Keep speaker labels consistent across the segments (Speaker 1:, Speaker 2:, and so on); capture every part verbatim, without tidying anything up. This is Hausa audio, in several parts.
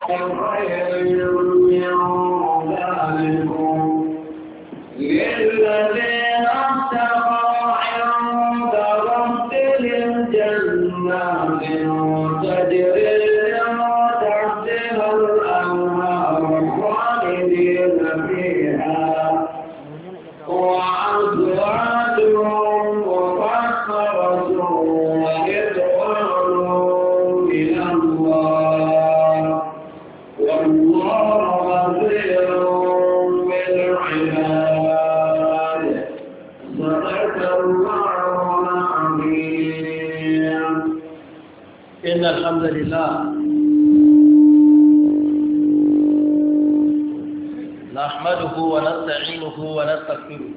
Speaker 1: خير من ذلكم للذين اتقوا عند ربهم جنات تجري من تحتها الأنهار خالدين فيها وأزواج مطهرة ورضوان من الله والله بصير بالعباد صدق الله العظيم.
Speaker 2: إن الحمد لله نحمده ونستعينه ونستغفره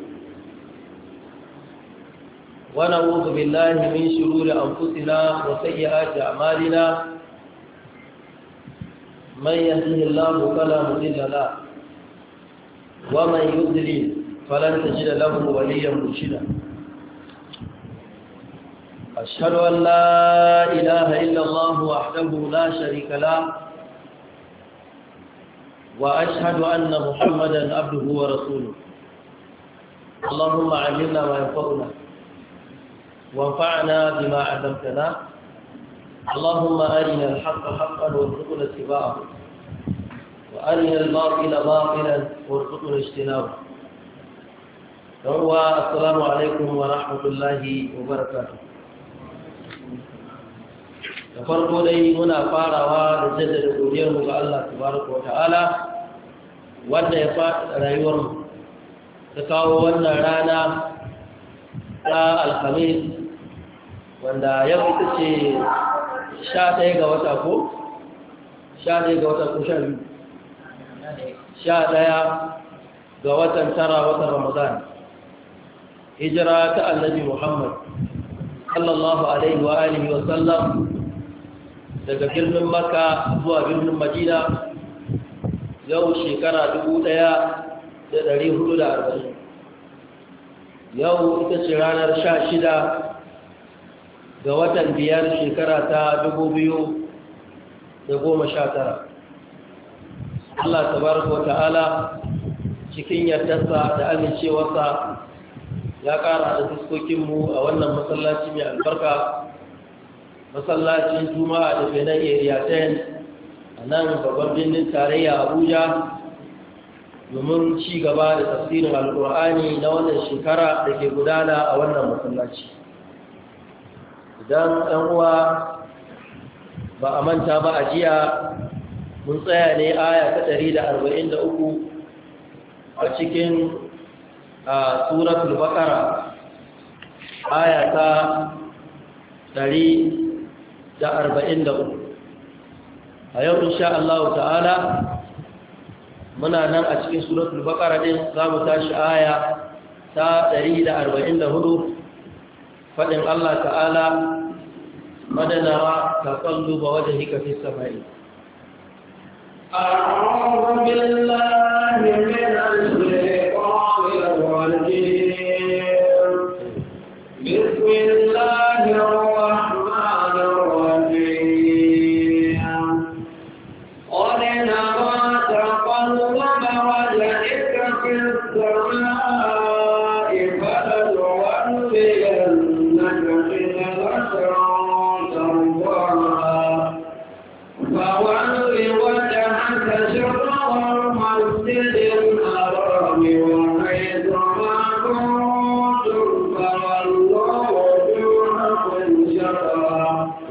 Speaker 2: ونعوذ بالله من شرور أنفسنا وسيئات أعمالنا من يهده الله فلا مضل له ومن يضلل فلن تجد له وليا مرشدا. أشهد أن لا إله إلا الله وحده لا شريك له وأشهد أن محمدا عبده ورسوله. اللهم علمنا ما ينفعنا وانفعنا بما علمتنا. اللهم أرنا الحق حقا وارزقنا اتباعه وأرنا الباطل باطلا وارزقنا اجتنابه. السلام عليكم ورحمة الله وبركاته. da farko dai muna farawa da jaddada godiyarmu ga Allah tabaraka wa ta'ala wanda ya faɗa rayuwarmu ta kawo wannan rana ta alhamis wanda yau ita ce sha ɗaya ga wata ko? sha ɗaya ga wata ko sha biyu? sha ɗaya ga watan tara watan ramadan hijira ta annabi muhammad sallallahu alaihi wa alihi wa sallam daga birnin Makka zuwa birnin Madina yau shekara dubu ɗaya da ɗari hudu da arba'in. Yau ita ce ranar sha shida ga watan biyar shekara ta dubu biyu da goma sha tara. Allah tabaraka wa ta'ala cikin yardarsa da amincewarsa ya ƙara da fuskokinmu a wannan masallaci mai albarka masallacin juma'a da benin area ten a nan babban birnin tarayya abuja domin ci gaba da tafsirin alkur'ani na wannan shekara da ke gudana a wannan masallaci. Idan ɗan uwa ba a manta ba a jiya mun tsaya ne aya ta ɗari da arba'in da uku a cikin a suratul baqara aya ta ɗari da arba'in da uku. A yau insha Allah ta'ala muna nan a cikin suratul baqara din za mu tashi aya ta ɗari da arba'in da hudu faɗin Allah ta'ala madana taqalluba wajhika fis samai.
Speaker 1: أعوذ بالله من الشيطان الرجيم. بسم الله الرحمن الرحيم. قد نرى تقلب وجهك في السماء فلنولينك قبلة ترضاها فول وجهك شطر المسجد الحرام وحيث ما كنتم فولوا وجوهكم شطره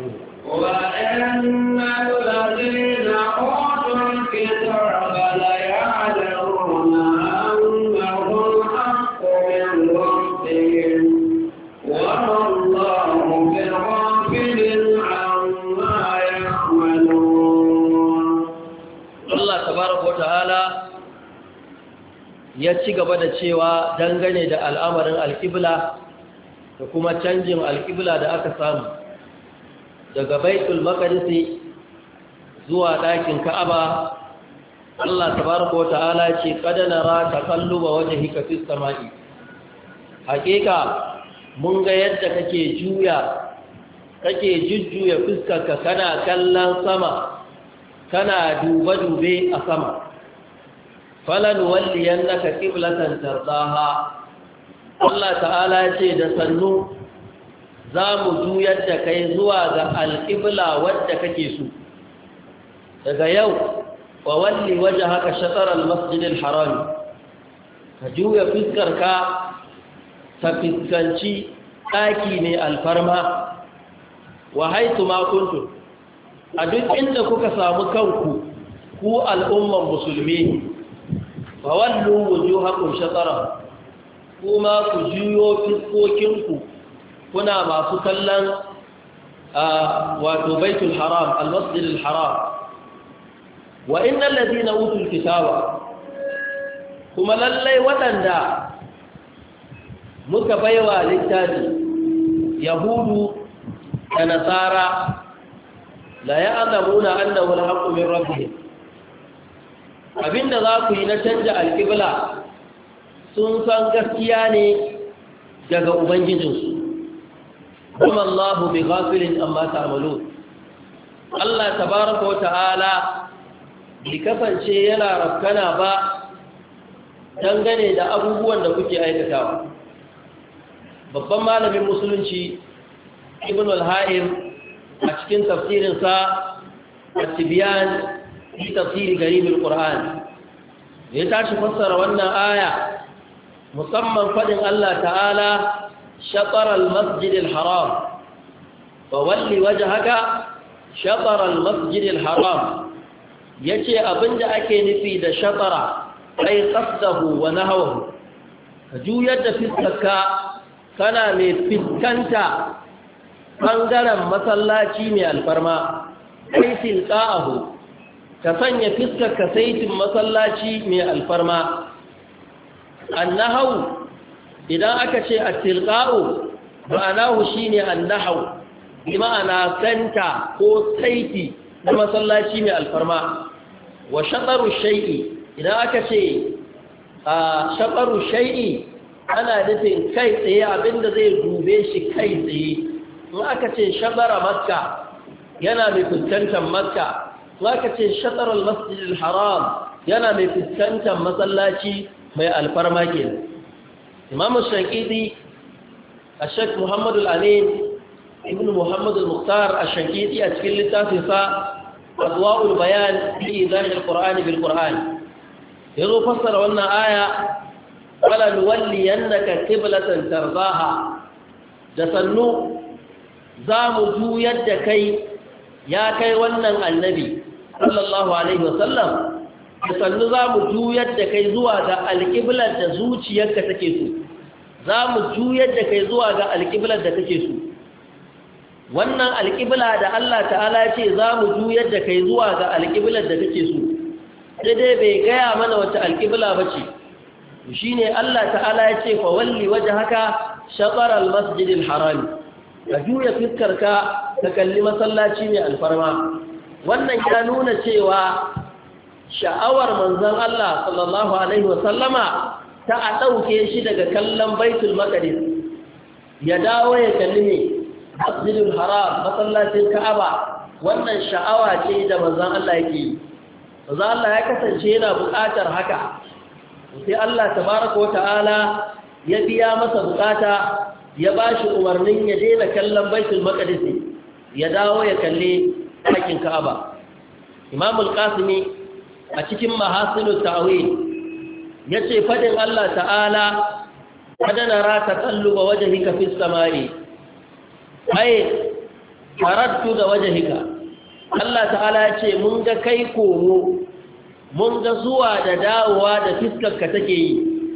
Speaker 1: وإن الذين أوتوا الكتاب ليعلمون أنه الحق من ربهم وما الله بغافل عما يعملون.
Speaker 2: Allah tabaraka wa ta'ala ya ci gaba da cewa dangane da al'amarin alƙibla da kuma canjin alƙibla da aka samu daga baitul maqdis zuwa ɗakin ka'aba. Allah tabaraka wa ta'ala ce qad nara taqalluba wajhika fis sama'i. Hakika mun ga yadda kake juya kake jujjuya fuskarka kana kallon sama kana duba-dube a sama falan walliyannaka qiblatan tardaha Allah ta'ala ce da sannu za mu juyar da kai zuwa ga alƙibla wadda kake so daga yau wa walli wajhaka shatr al-masjid al-haram ka juya fiskarka ta fiskanci ɗaki mai alfarma wa haitu ma kuntum a duk inda kuka samu kanku ku al'umman musulmi fa wallu wujuhakum shatara kuma ku juyo fiskokinku kuna masu kallon wato baitul haram al-masjid al-haram wa innal ladina utul kitaba kuma lallai waɗanda muka baiwa littafi yahudu da nasara la ya'lamuna annahu al-haqqu min rabbihim abinda za ku yi na canja alƙibla sun san gaskiya ne daga ubangijinsu kuma Allahu bi ghafilin amma ta'malun Allah tabaraka wa ta'ala bi kasance yana rafkana ba dangane da abubuwan da kuke aikatawa babban malamin musulunci ibn al-ha'im a cikin tafsirinsa at-tibyan fi tafsir garib al-qur'an ya tashi fassara wannan aya musamman fadin Allah ta'ala shatar al-masjid al-haram wa walli wajhaka shatar al-masjid al-haram yace abinda ake nufi da shatara ai qasdahu wa nahwahu ka juyar da fiskarka kana mai fiskanta bangaren masallaci mai alfarma ai tilqa'ahu ka sanya fiskarka saitin masallaci mai alfarma annahu idan aka ce at-tilqa'u ma'anahu shine annahu bi ma'ana santa ko saiti na masallaci mai alfarma wa shataru shay'i idan aka ce a shataru shay'i ana nufin kai tsaye abinda zai dube shi kai tsaye in aka ce shatara makka yana mai fuskantar makka in aka ce shatar al-masjid al-haram yana mai fuskantar masallaci mai alfarma kenan imam shankidi ashek muhammad al-amin ibn muhammad al-mukhtar ash-shankidi a cikin littafinsa adwa'ul bayan fi idah al-qur'an bil qur'an yazo fassara wannan aya wala nuwalliyannaka qiblatan tardaha da sannu zamu juyar da kai ya kai wannan annabi sallallahu alaihi wasallam da sannu zamu juyar da kai zuwa ga alqiblar da zuciyarka take so zamu juyar da kai zuwa ga alqiblar da take so wannan alqibla da Allah ta'ala ya ce zamu juyar da kai zuwa ga alqiblar da take so sai dai bai gaya mana wata alqibla bace shine Allah ta'ala ya ce fa walli wajhaka shatr al-masjid al-haram ka juya fiskarka ka kalli masallaci mai alfarma wannan ya nuna cewa sha'awar manzon Allah sallallahu alaihi wasallama ta a dauke shi daga kallon baitul maqdis ya dawo ya kalli ne masjidul haram masallacin ka'aba wannan sha'awa ce da manzon Allah yake yi manzon Allah ya kasance yana buƙatar haka sai Allah tabaraka wa ta'ala ya biya masa bukata ya bashi umarnin ya daina kallon baitul maqdis ya dawo ya kalle ɗakin Ka'aba Imam al-Qasimi a cikin mahasinut ta'wil yace fadin Allah ta'ala kadana ra taqalluba wajhika fis samai ai taraddu da wajhika Allah ta'ala yace mun ga kai komo mun ga zuwa da dawowa da fiskarka take yi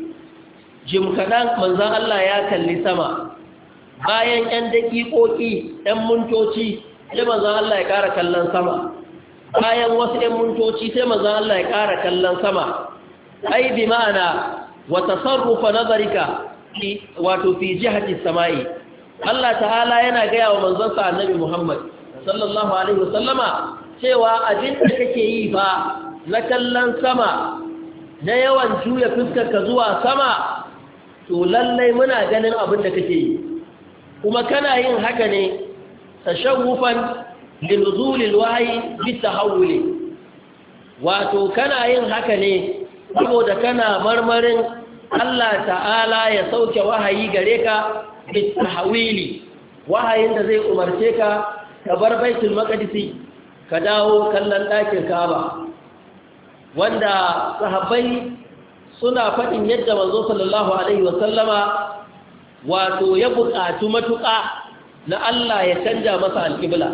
Speaker 2: jim kaɗan manzan Allah ya kalli sama bayan 'yan daƙiƙoƙi 'yan mintoci sai manzan Allah ya ƙara kallon sama bayan wasu 'yan mintoci sai manzan Allah ya ƙara kallon sama ai bi ma'ana wa tasarrufa nazarika wato fi jihati samai Allah ta'ala yana gaya wa manzansa annabi Muhammad sallallahu alaihi wasallama cewa abin da kake yi fa na kallon sama na yawan juya fuskarka zuwa sama to lallai muna ganin abin da kake yi kuma kana yin haka ne tashawufan linuzulil wahyi bitahawuli wato kana yin haka ne saboda kana marmarin Allah ta'ala ya sauke wahayi gare ka bitahwili wahayin da zai umarce ka ka bar baitul maqdisi ka dawo kallon ɗakin Ka'aba wanda sahabbai suna faɗin yadda manzo sallallahu alaihi wasallama wato ya buƙatu matuƙa na Allah ya canja masa alƙibla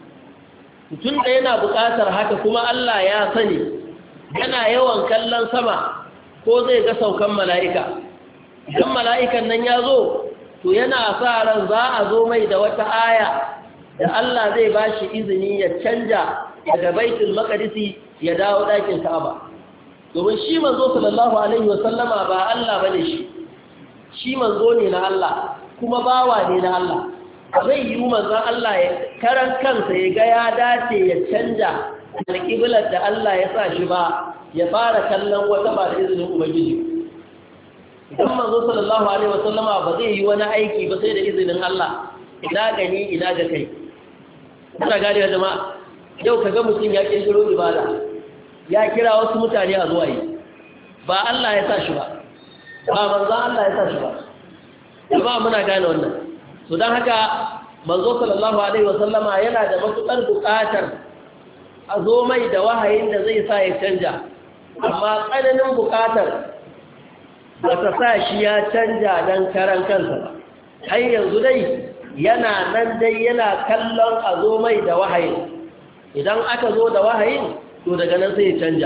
Speaker 2: tun da yana buƙatar haka kuma Allah ya sani yana yawan kallon sama ko zai ga saukan mala'ika idan mala'ikan nan ya zo to yana sa ran za a zo mai da wata aya da Allah zai ba shi izini ya canja daga baitul maqdisi ya dawo ɗakin Ka'aba domin shi manzo sallallahu alaihi wasallama ba Allah bane shi shi manzo ne na Allah kuma bawa ne na Allah zai yi manzon Allah ya karan kansa ya ga ya dace ya canja alƙiblar da Allah ya sa shi ba ya fara kallon wata ba da izinin ubangiji idan manzo sallallahu alaihi wasallama ba zai yi wani aiki ba sai da izinin Allah ina gani ina ga kai kuna gane wa jama'a yau kaga mutum ya kirkiro ibada ya kira wasu mutane a zuwa yi ba Allah ya sa shi ba ba manzo Allah ya sa shi ba jama'a muna gane wannan so dan haka manzo sallallahu alaihi wasallama yana da matukar buƙatar a zo mai da wahayin da zai sa ya canja amma tsananin buƙatar ba ta sa shi ya canja don karan kansa ba har yanzu dai yana nan dai yana kallon a zo mai da wahayin idan aka zo da wahayin to daga nan sai ya canja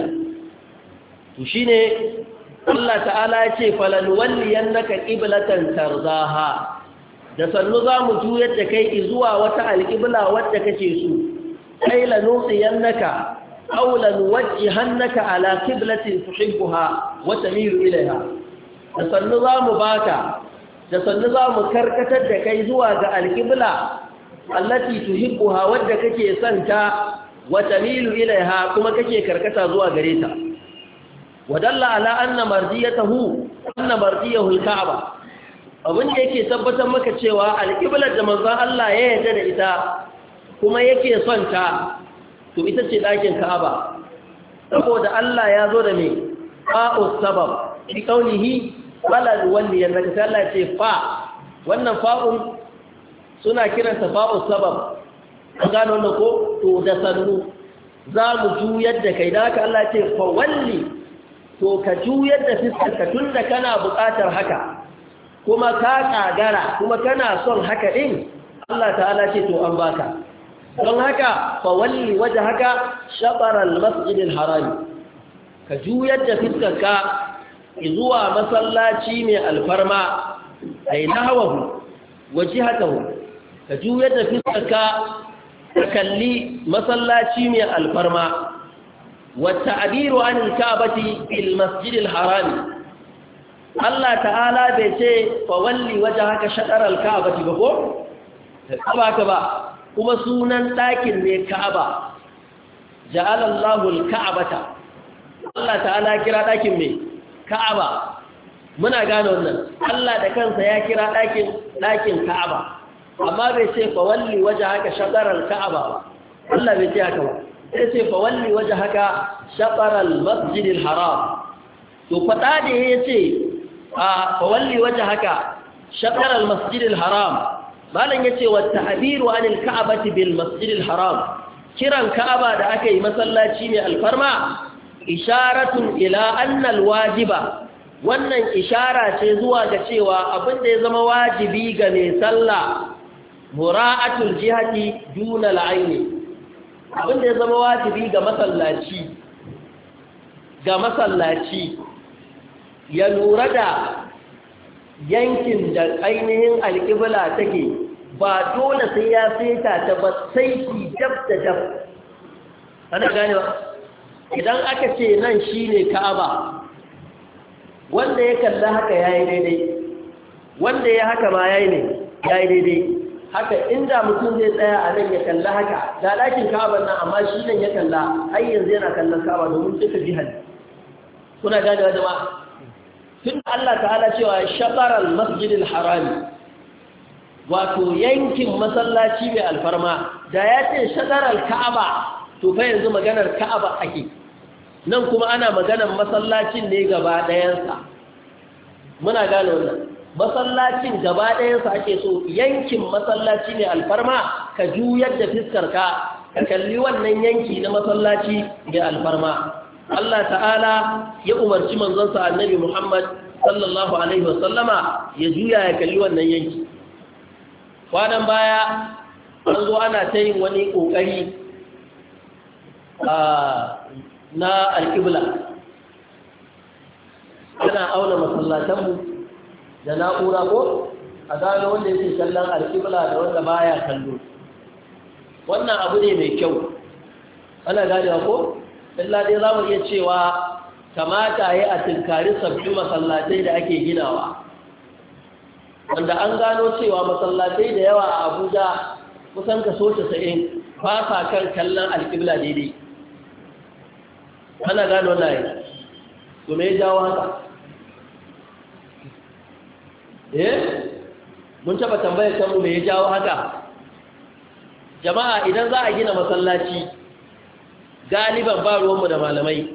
Speaker 2: to shine Allah ta'ala ya ce falan walliyannaka qiblatan tarzaha da sannu za mu juyar da kai zuwa wata alƙibla wadda kake so kai la nusiyannaka aw la nuwajjihannaka ala qiblatin tuhibbuha wa tamilu ilayha da sannu za mu baka da sannu za mu karkatar da kai zuwa ga alƙibla allati tuhibbuha wadda kake son ta wa tamilu ilayha kuma kake karkata zuwa gare ta wadalla ala anna mardiyatahu anna mardiyahu alka'ba abin da yake tabbatar maka cewa alƙiblar da manzon Allah ya yarda da ita kuma yake son ta to ita ce ɗakin Ka'aba saboda Allah ya zo da me fa'u sabab fi qawlihi wala walli yannaka sai Allah ce fa wannan fa'un suna kiranta fa'u sabab an gano wannan ko to da sannu za mu juyar da kai da haka Allah ce fa walli to ka juyar da fiskarka tunda kana buƙatar haka kuma ka kagara kuma kana son haka din Allah ta'ala ce to an baka don haka fa walli wajhaka shatara al-masjid al-haram ka juyar da fiskarka zuwa masallaci mai alfarma ay nahwahu wajhatahu ka juyar da fiskarka ka kalli masallaci mai alfarma wa ta'biru an al-ka'bati bil masjid al-haram Allah ta'ala bai ce fa walli wajhaka shatara al-ka'bati ba ko ba ka ba kuma sunan ɗakin ne Ka'aba ja'alallahu al-ka'bata Allah ta'ala kira ɗakin me Ka'aba muna gane wannan Allah da kansa ya kira ɗakin ɗakin Ka'aba amma bai ce fa walli wajhaka shatara al-ka'aba ba Allah bai ce haka ba sai ce fa walli wajhaka shatara al-masjid al-haram to fada da yace a fa walli wajhaka shatara al-masjid al-haram malan yace wa ta'biru anil ka'bati bil masjid al-haram kiran ka'aba da aka yi masallaci mai alfarma isharatun ila anna al-wajiba wannan ishara ce zuwa ga cewa abin da ya zama wajibi ga mai sallah mura'atul jihati duna al-aini abin da ya zama wajibi ga masallaci ga masallaci ya lura da yankin da ainihin alƙibla take ba dole sai ya saita ta ba sai ki dab da dab ana gane ba idan aka ce nan shine Ka'aba wanda ya kalla haka yayi daidai wanda ya haka ma yayi ne yayi daidai haka inda mutum zai tsaya a nan ya kalla haka ga ɗakin Ka'aba nan amma shi nan ya kalla har yanzu yana kallon Ka'aba domin duka jihar kuna gane wa jama'a tun Allah ta'ala cewa shaqaral masjidil harami wato yankin masallaci mai alfarma da ya ce shaqaral ka'aba to fa yanzu maganar ka'aba ake nan kuma ana maganan masallacin ne gaba ɗayansa muna gane wannan masallacin gaba ɗayansa ake so yankin masallaci ne alfarma ka juyar da fiskarka ka kalli wannan yanki na masallaci da alfarma Allah ta'ala ya umarci manzonsa annabi Muhammad sallallahu alaihi wasallama ya juya ya kalli wannan yanki kwanan baya an zo ana ta yin wani ƙoƙari na alƙibla ana auna masallatanmu da na'ura ko a gano wanda yake kallon alƙibla da wanda baya kallo wannan abu ne mai kyau ana ganewa ko illa dai za mu iya cewa kamata ya a tinkari sabbin masallatai da ake ginawa wanda an gano cewa masallatai da yawa a Abuja kusan kaso casa'in ba sa kan kallon alƙibla daidai ana gano na yi to me ya jawo haka eh mun taba tambayar kanmu me ya jawo haka jama'a idan za a gina masallaci galiban ba ruwanmu da malamai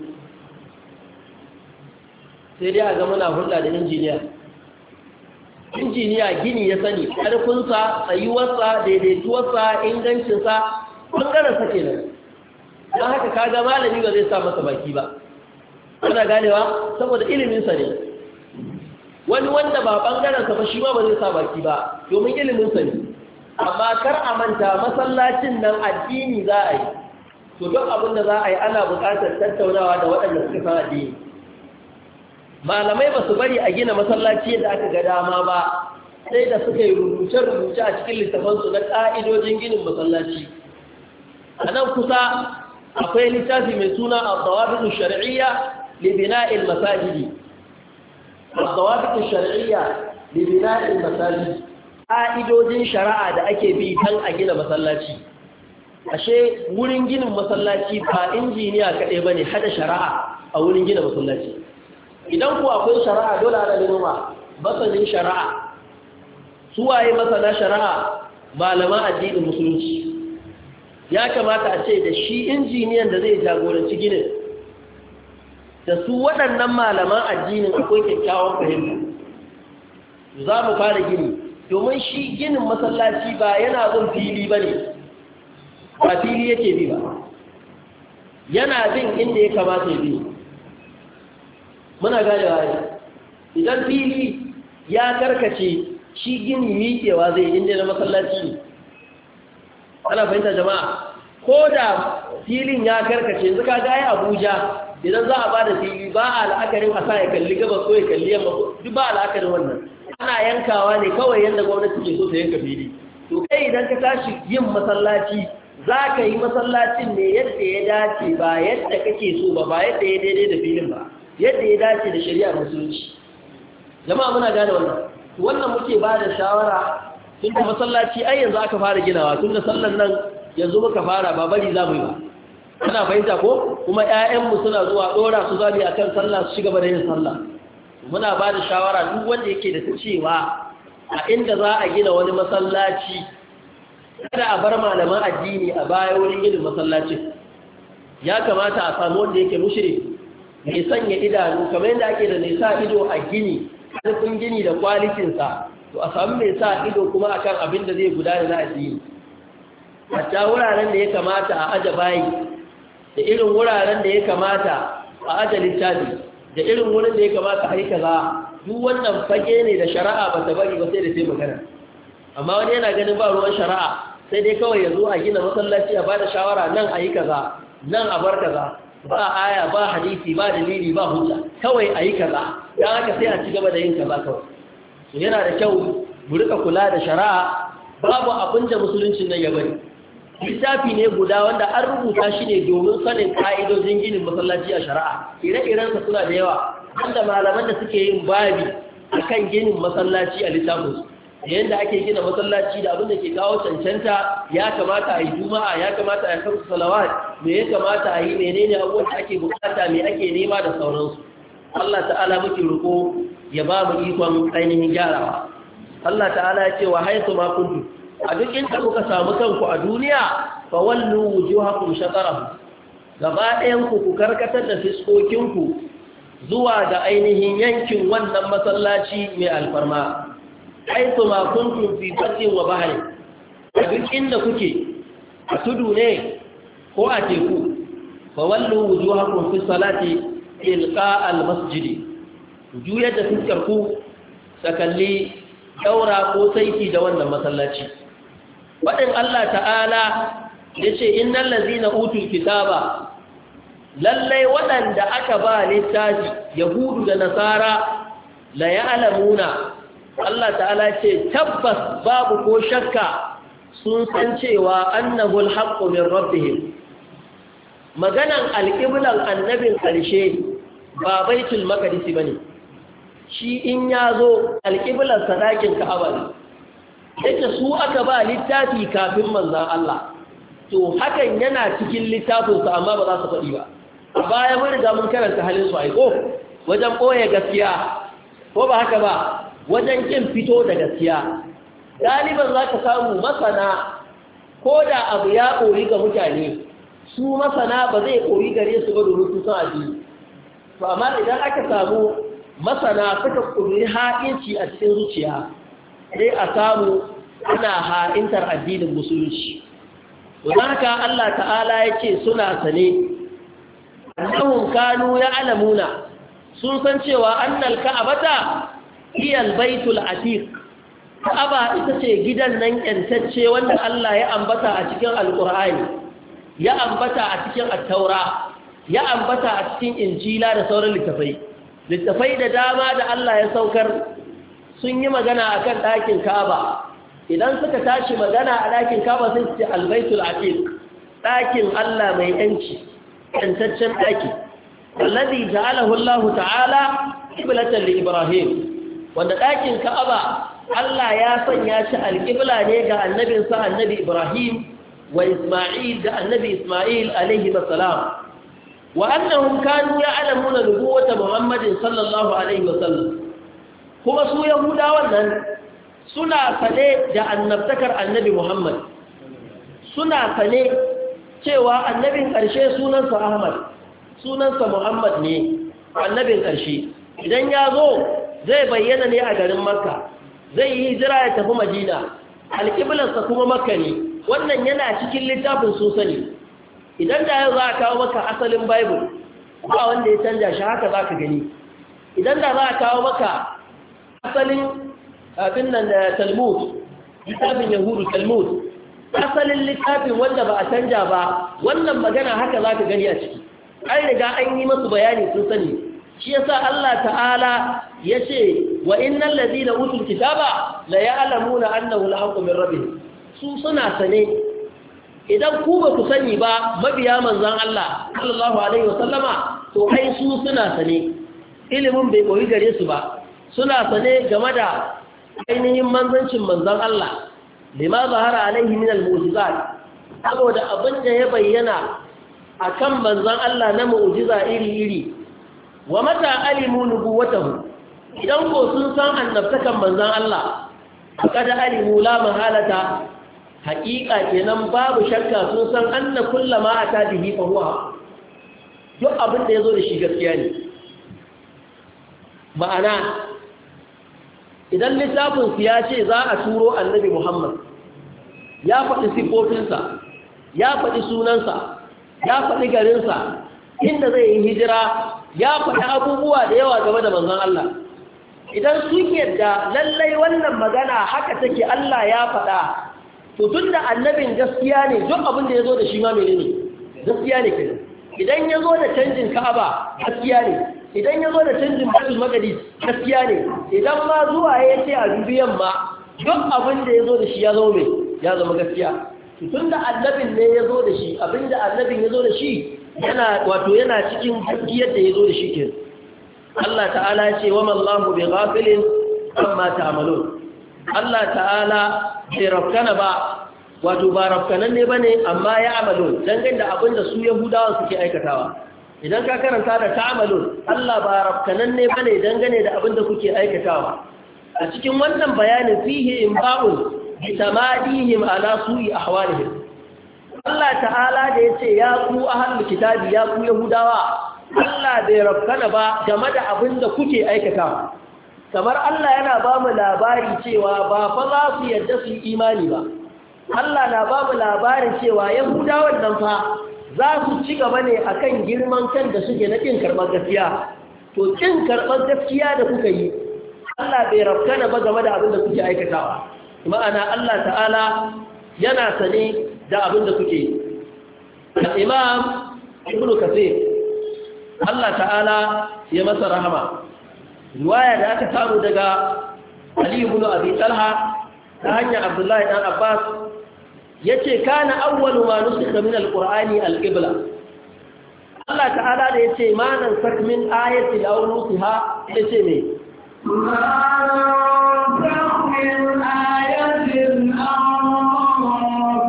Speaker 2: sai dai a ga muna hulɗa da injiniya injiniya gini ya sani ƙarfinsa tsayuwarsa daidaituwarsa ingancinsa ɓangarensa kenan don haka kaga malami ba zai sa masa baki ba ana ganewa saboda iliminsa ne wani wanda ba ɓangarensa ba shi ma ba zai sa baki ba domin iliminsa ne amma kar a manta masallacin nan addini za a yi to duk abin da za a yi ana buƙatar tattaunawa da waɗanda suka san addini malamai ba su bari a gina masallaci yadda aka ga dama ba sai da suka yi rubuce-rubuce a cikin littafansu na ƙa'idojin ginin masallaci a nan kusa akwai littafi mai suna al-dawabitu shar'iyya li bina'il masajidi al-dawabitu shar'iyya li bina'il masajidi ƙa'idojin shari'a da ake bi don a gina masallaci ashe wurin ginin masallaci ba injiniya kaɗai ba ne hada shari'a a wurin gina masallaci idan ku akwai shari'a dole ana noma masanin shari'a suwaye masana shari'a malaman addinin musulunci ya kamata a ce da shi injiniyan da zai jagoranci ginin da su waɗannan malaman addinin akwai kyakkyawan fahimta za mu fara gini domin shi ginin masallaci ba yana bin fili ba ne ba fili yake bi ba yana bin inda ya kamata ya bi muna gane waye idan fili ya karkace shi gini miƙewa zai inda na masallaci ne ana fahimta jama'a ko da filin ya karkace yanzu ka ga Abuja idan za a ba da fili ba a la'akarin a sa ya kalli gabas ko ya kalli yamma duk ba a la'akarin wannan ana yankawa ne kawai yadda gwamnati ke so ta yanka fili to kai idan ka tashi yin masallaci za ka yi masallacin ne yadda ya dace ba yadda kake so ba ba yadda ya daidai da filin ba yadda ya dace da shari'ar musulunci jama'a muna gane wannan wannan muke ba da shawara tun da masallaci ai yanzu aka fara ginawa tun da sallan nan yanzu muka fara ba bari za mu yi ba ana fahimta ko kuma ƴaƴanmu suna zuwa ɗora su zabi akan sallah su shiga da yin sallah muna ba da shawara duk wanda yake da ta cewa a inda za a gina wani masallaci kada a bar malaman addini a baya wurin ginin masallacin ya kamata a samu wanda yake mushrik mai sanya idanu kamar yadda ake da mai sa ido a gini ƙarfin gini da kwalitinsa to a samu mai sa ido kuma akan abin da zai gudana na addini hatta wuraren da ya kamata a aje bayi da irin wuraren da ya kamata a aje littafi da irin wurin da ya kamata a yi kaza duk wannan fage ne da shari'a ba ta bari ba sai da sai magana amma wani yana ganin ba ruwan shari'a sai dai kawai ya zo a gina masallaci a bada shawara nan a yi kaza nan a bar kaza ba aya ba hadisi ba dalili ba hujja kawai a yi kaza don haka sai a ci gaba da yin kaza kawai to yana da kyau mu rika kula da shari'a babu abin da musuluncin nan ya bari littafi ne guda wanda an rubuta shi ne domin sanin ka'idojin ginin masallaci a shari'a ire-irensa suna da yawa wanda malaman da suke yin babi akan ginin masallaci a littafinsu da yadda ake gina masallaci da abin da ke kawo cancanta ya kamata a yi juma'a ya kamata a yi kamsu salawat me ya kamata a yi menene abubuwan da ake bukata me ake nema da sauransu Allah ta'ala muke roƙo ya ba mu ikon ainihin gyarawa Allah ta'ala ya ce wa haitu ma kuntu a duk inda kuka samu kanku a duniya fa wallu wujuhakum shatarahu gaba ɗayanku ku karkatar da fiskokinku zuwa ga ainihin yankin wannan masallaci mai alfarma aitu ma kuntum fi batin wa bahri a duk inda kuke a tudu ne ko a teku fa wallu wujuhakum fi salati ilqa al masjid juyar da fuskar ku sakalli daura ko saiti da wannan masallaci wadin Allah ta'ala yace innal ladzina utul kitaba lallai waɗanda aka ba littafi yahudu da nasara la ya'lamuna Allah ta'ala ce tabbas babu ko shakka sun san cewa annahu alhaqqu min rabbihim maganan alqiblan annabin karshe ba baitul maqdis bane shi in yazo alqiblan sadakin ka'aba ne yake su aka ba littafi kafin manzon Allah to hakan yana cikin littafinsu amma ba za su faɗi ba a baya mun riga mun karanta halin su aiko wajen ɓoye gaskiya ko ba haka ba wajen kin fito da gaskiya galiban za ka samu masana ko da abu ya ɓoyi ga mutane su masana ba zai ɓoyi gare su ba domin kusan addini to amma idan aka samu masana suka ƙuri ha'inci a cikin zuciya sai a samu ana ha'intar addinin musulunci don haka Allah ta'ala ya ce suna sane annahum kanu ya'lamuna sun san cewa annal ka'abata hiya al-baitul atiq ka'aba ita ce gidan nan kentacce wanda Allah ya ambata a cikin alqur'ani ya ambata a cikin at-taura ya ambata a cikin injila da sauran littafai littafai da dama da Allah ya saukar sun yi magana akan ɗakin ka'aba idan suka tashi magana a ɗakin kaba sai su ce albaitul atiq ɗakin Allah mai yanci yantaccen ɗaki alladhi ja'alahu Allah ta'ala qiblatan li Ibrahim wanda ɗakin Ka'aba Allah ya sanya shi alqibla ne ga annabinsa annabi Ibrahim wa Isma'il da annabi Isma'il alaihi salam wa annahum kanu ya'lamuna nubuwwata Muhammadin sallallahu alaihi wasallam kuma su yahudawan nan suna sane da annabtakar annabi Muhammad suna sane cewa annabin ƙarshe sunansa Ahmad sunansa Muhammad ne annabin ƙarshe idan ya zo zai bayyana ne a garin Makka zai yi hijira ya tafi Madina alƙiblarsa kuma Makka ne wannan yana cikin littafin su sani idan da yau za a kawo maka asalin Bible ba wanda ya canja shi haka za ka gani idan da za a kawo maka asalin abin nan da Talmud littafin Yahudu Talmud asalin littafin wanda ba a canja ba wannan magana haka za ka gani a ciki an riga an yi masu bayani sun sani shi yasa Allah ta'ala ya ce wa innal ladina utul kitaba la ya'lamuna annahu al-haqqu min rabbihim su suna sane idan ku ba ku sani ba mabiya manzon Allah sallallahu alaihi wasallama to ai su suna sane ilimin bai koyi gare su ba suna sane game da ainihin manzancin manzon Allah lima zahara alaihi min al-mu'jizat saboda abin da ya bayyana akan manzon Allah na mu'jiza iri-iri wa mata alimu nubuwatahu idan ko sun san annabtakan manzon Allah kada alimu la mahalata haqiqa kenan babu shakka sun san anna kullama ata bihi fa huwa duk abin da yazo da shi gaskiya ne ma'ana idan littafin su ya ce za a turo annabi Muhammad ya faɗi sifofinsa ya faɗi sunansa ya faɗi garinsa inda zai yi hijira ya faɗi abubuwa da yawa game da manzon Allah idan su yadda lallai wannan magana haka take Allah ya faɗa to tunda annabin gaskiya ne duk abin da ya zo da shi ma menene gaskiya ne kenan idan ya zo da canjin Ka'aba gaskiya ne idan ya zo da canjin Baitul Maqdis gaskiya ne idan ma zuwa ya ce a dubiyan ma duk abin da ya zo da shi ya zo mai ya zama gaskiya tun da annabin ne ya zo da shi abinda annabin ya zo da shi yana wato yana cikin gaskiyar da ya zo da shi ke Allah ta'ala ya ce wa mallahu bi ghafilin amma ta'malun Allah ta'ala bai rafkana ba wato ba rafkanan ne bane amma ya amalun dangane da abinda su Yahudawa suke aikatawa idan ka karanta da ta'malun Allah ba rafkanan ne bane dangane da abinda kuke aikatawa a cikin wannan bayanin fihi imba'un bitamadihim ala su'i ahwalihim Allah ta'ala da ya ce ya ku ahlul kitabi ya ku yahudawa Allah bai rafkana ba game da abin da kuke aikata kamar Allah yana ba mu labari cewa ba fa za su yadda su yi imani ba Allah na ba mu labarin cewa yahudawan nan fa za su ci gaba ne akan girman kan da suke na kin karɓar gaskiya to kin karɓar gaskiya da kuka yi Allah bai rafkana ba game da abin da kuke aikatawa ma'ana Allah ta'ala yana sane da abin da kuke yi al-imam ibnu kathir Allah ta'ala ya masa rahama riwaya da aka samu daga Ali ibn Abi Talha ta hanyar Abdullahi dan Abbas yace kana awwalu ma nusikha min al-Qur'ani al-qibla Allah ta'ala da yace ma nan sak min ayati aw nusiha yace ne
Speaker 1: ma sak min ayatin aw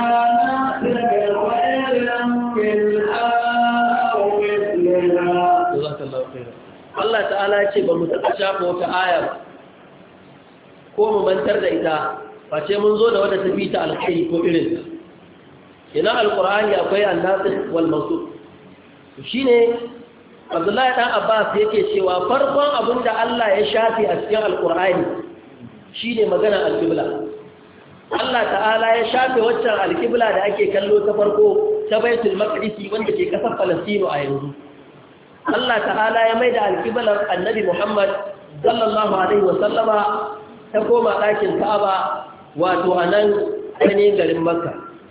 Speaker 2: Allah ta'ala ya ce ba mu taɓa shafa wata aya ko mu mantar da ita face mun zo da wadda ta fi ta alkhairi ko irin ina alqur'ani akwai an-nasikh wal mansukh shine Abdullahi dan Abbas yake cewa farkon abinda Allah ya shafi a cikin alqur'ani shine magana al-qibla Allah ta'ala ya shafe waccan al-qibla da ake kallo ta farko ta Baitul Maqdis wanda ke kasar Palestine a yanzu Allah ta'ala ya maida al-qiblar Annabi Muhammad sallallahu alaihi wa sallama ta koma ɗakin Ka'aba wato anan ne garin Makka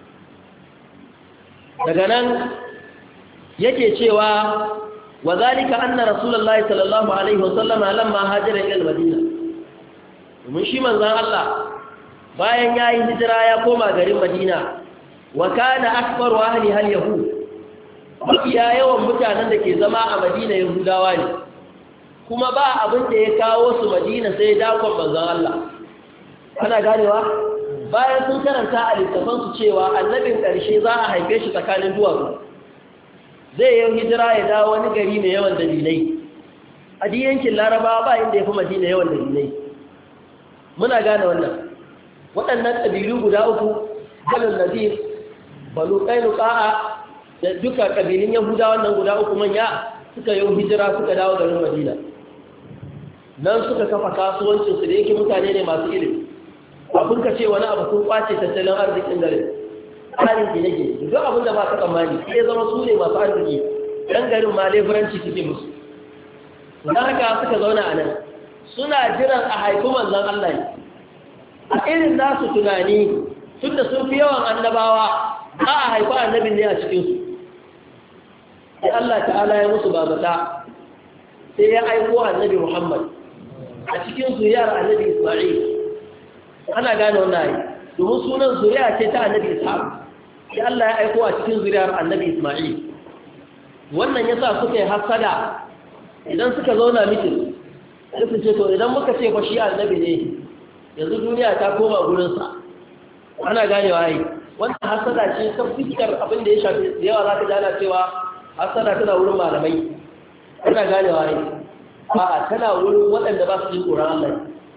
Speaker 2: daga nan yake cewa wa zalika anna Rasulullahi sallallahu alaihi wa sallama lamma hajara ila al-Madina mun shi manzon Allah bayan yayi hijira ya koma garin Madina wa kana akbaru ahli hal yahud mafiya yawan mutanen da ke zama a Madina Yahudawa ne kuma ba abin da ya kawo su Madina sai dakon manzon Allah ana ganewa bayan sun karanta a littafan su cewa annabin ƙarshe za a haife shi tsakanin duwatsu zai yi hijira ya dawo wani gari mai yawan dalilai a yankin Larabawa ba inda ya fi Madina yawan dalilai muna gane wannan waɗannan ƙabilu guda uku Banu Nadir Banu Qainuqa da duka ƙabilun Yahudawa wannan guda uku manya suka yi hijira suka dawo garin Madina nan suka kafa kasuwancin su da yake mutane ne masu ilimi abin ka ce wani abu sun kwace tattalin arzikin garin tsarin gine-gine duk abin da ba ka tsammani sai zama su ne masu arziki ɗan garin ma leburanci suke musu don haka suka zauna a nan suna jiran a haifi manzan Allah ne a irin nasu tunani tun da sun fi yawan annabawa ba a haifi annabin ne a cikinsu sai Allah ta'ala ya musu babata sai ya aiko annabi Muhammad a cikin zuriyar annabi Isma'il ana gane wannan ayi domin sunan zuriya ce ta annabi Ishaq sai Allah ya aiko a cikin zuriyar annabi Isma'il wannan yasa suka yi hasada idan suka zauna mitin sai su ce to idan muka ce ba shi annabi ne yanzu duniya ta koma gurinsa ana ganewa ayi wannan hasada ce ta fiskar abin da ya shafi da yawa za ka gana cewa hasada tana wurin malamai ana ganewa ne a tana wurin waɗanda ba su ji tsoron Allah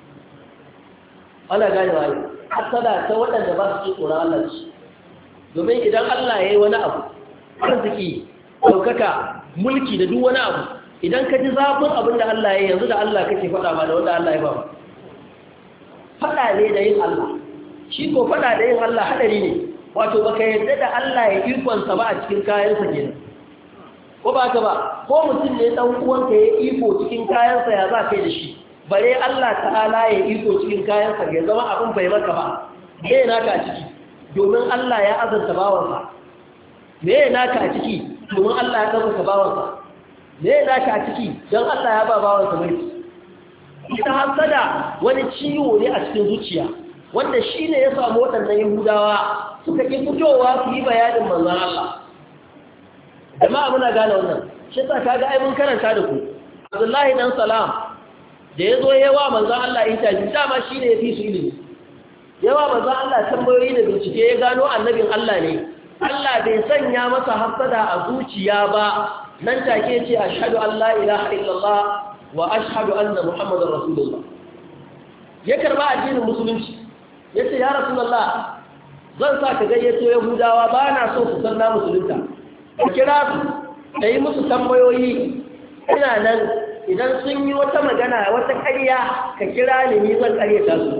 Speaker 2: ana ganewa ne hasada ta waɗanda ba su ji tsoron Allah ce domin idan Allah ya yi wani abu arziki ɗaukaka mulki da duk wani abu idan ka ji zafin abin da Allah ya yanzu da Allah kake faɗa ma da wanda Allah ya ba faɗa ne da yin Allah shi ko faɗa da yin Allah haɗari ne wato baka yadda da Allah ya ikonsa ba a cikin kayansa kenan ko ba ka ba ko mutum ne dan uwanka ya iko cikin kayansa ya za kai da shi bare Allah ta'ala ya iko cikin kayansa ya zama abin bai maka ba me naka a ciki domin Allah ya azanta bawansa me naka a ciki domin Allah ya dauka bawansa me naka a ciki dan Allah ya ba bawansa mulki ita hasada wani ciwo ne a cikin zuciya wanda shine ya samu waɗannan Yahudawa suka ki fitowa su yi bayanin manzon Allah jama'a muna gane wannan shi sa kaga ai mun karanta da ku Abdullahi dan Salam da yazo yawa manzon Allah interview dama shine yafi su ilimi yawa manzon Allah tambayoyi da bincike ya gano annabin Allah ne Allah bai sanya masa hasada a zuciya ba nan take ce ashhadu an la ilaha illallah wa ashhadu anna muhammadar rasulullah ya karba addinin musulunci yace ya rasulullah zan sa ka gayyato yahudawa ba na so su san na musulunta ka kira su ka yi musu tambayoyi ina nan idan sun yi wata magana wata ƙarya ka kira ni ni zan ƙaryata su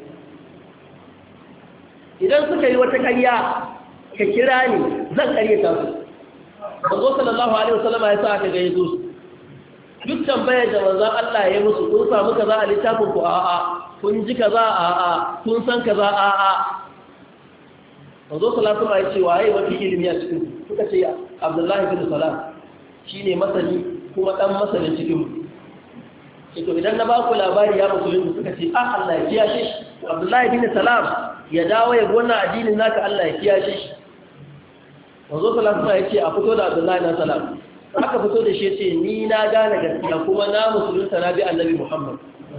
Speaker 2: idan suka yi wata ƙarya ka kira ni zan ƙaryata su manzo sallallahu alaihi wasallam ya sa aka gayyato su duk tambayar da manzon Allah ya musu kun samu kaza a littafin ku a'a kun ji kaza a'a kun san kaza a'a manzo sallallahu alaihi wasallam ya ce waye wani ilimi a cikin suka ce Abdullahi bin Salam shine masani kuma dan masanin cikin mu to idan na ba ku labari ya musulmi suka ce ah Allah ya kiyashe shi Abdullahi bin Salam ya dawo ya gona addinin naka Allah ya kiyashe shi manzo sallallahu alaihi wasallam ya ce a fito da Abdullahi bin Salam aka fito da shi ce ni na gane gaskiya kuma na musulunta na bi annabi Muhammad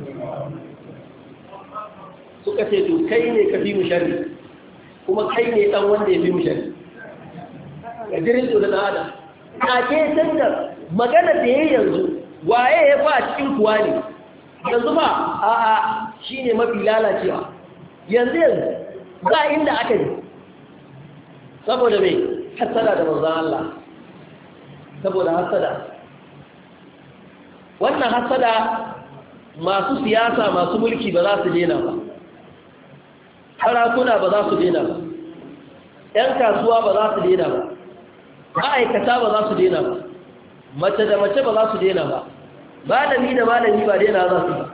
Speaker 2: suka ce to kai ne ka fi mu sharri kuma kai ne dan wanda ya fi mu sharri ga jirin to da nada ake tanda magana da yayi yanzu waye ya fa cikin kuwa ne yanzu ba a a shine mafi lalacewa yanzu yanzu ba inda aka yi saboda mai hasada da manzon Allah saboda hasada wannan hasada masu siyasa masu mulki ba za su dena ba sarakuna ba za su dena ba ƴan kasuwa ba za su dena ba ma'aikata ba za su dena ba mace da mace ba za su dena ba malami da malami ba dena za su ba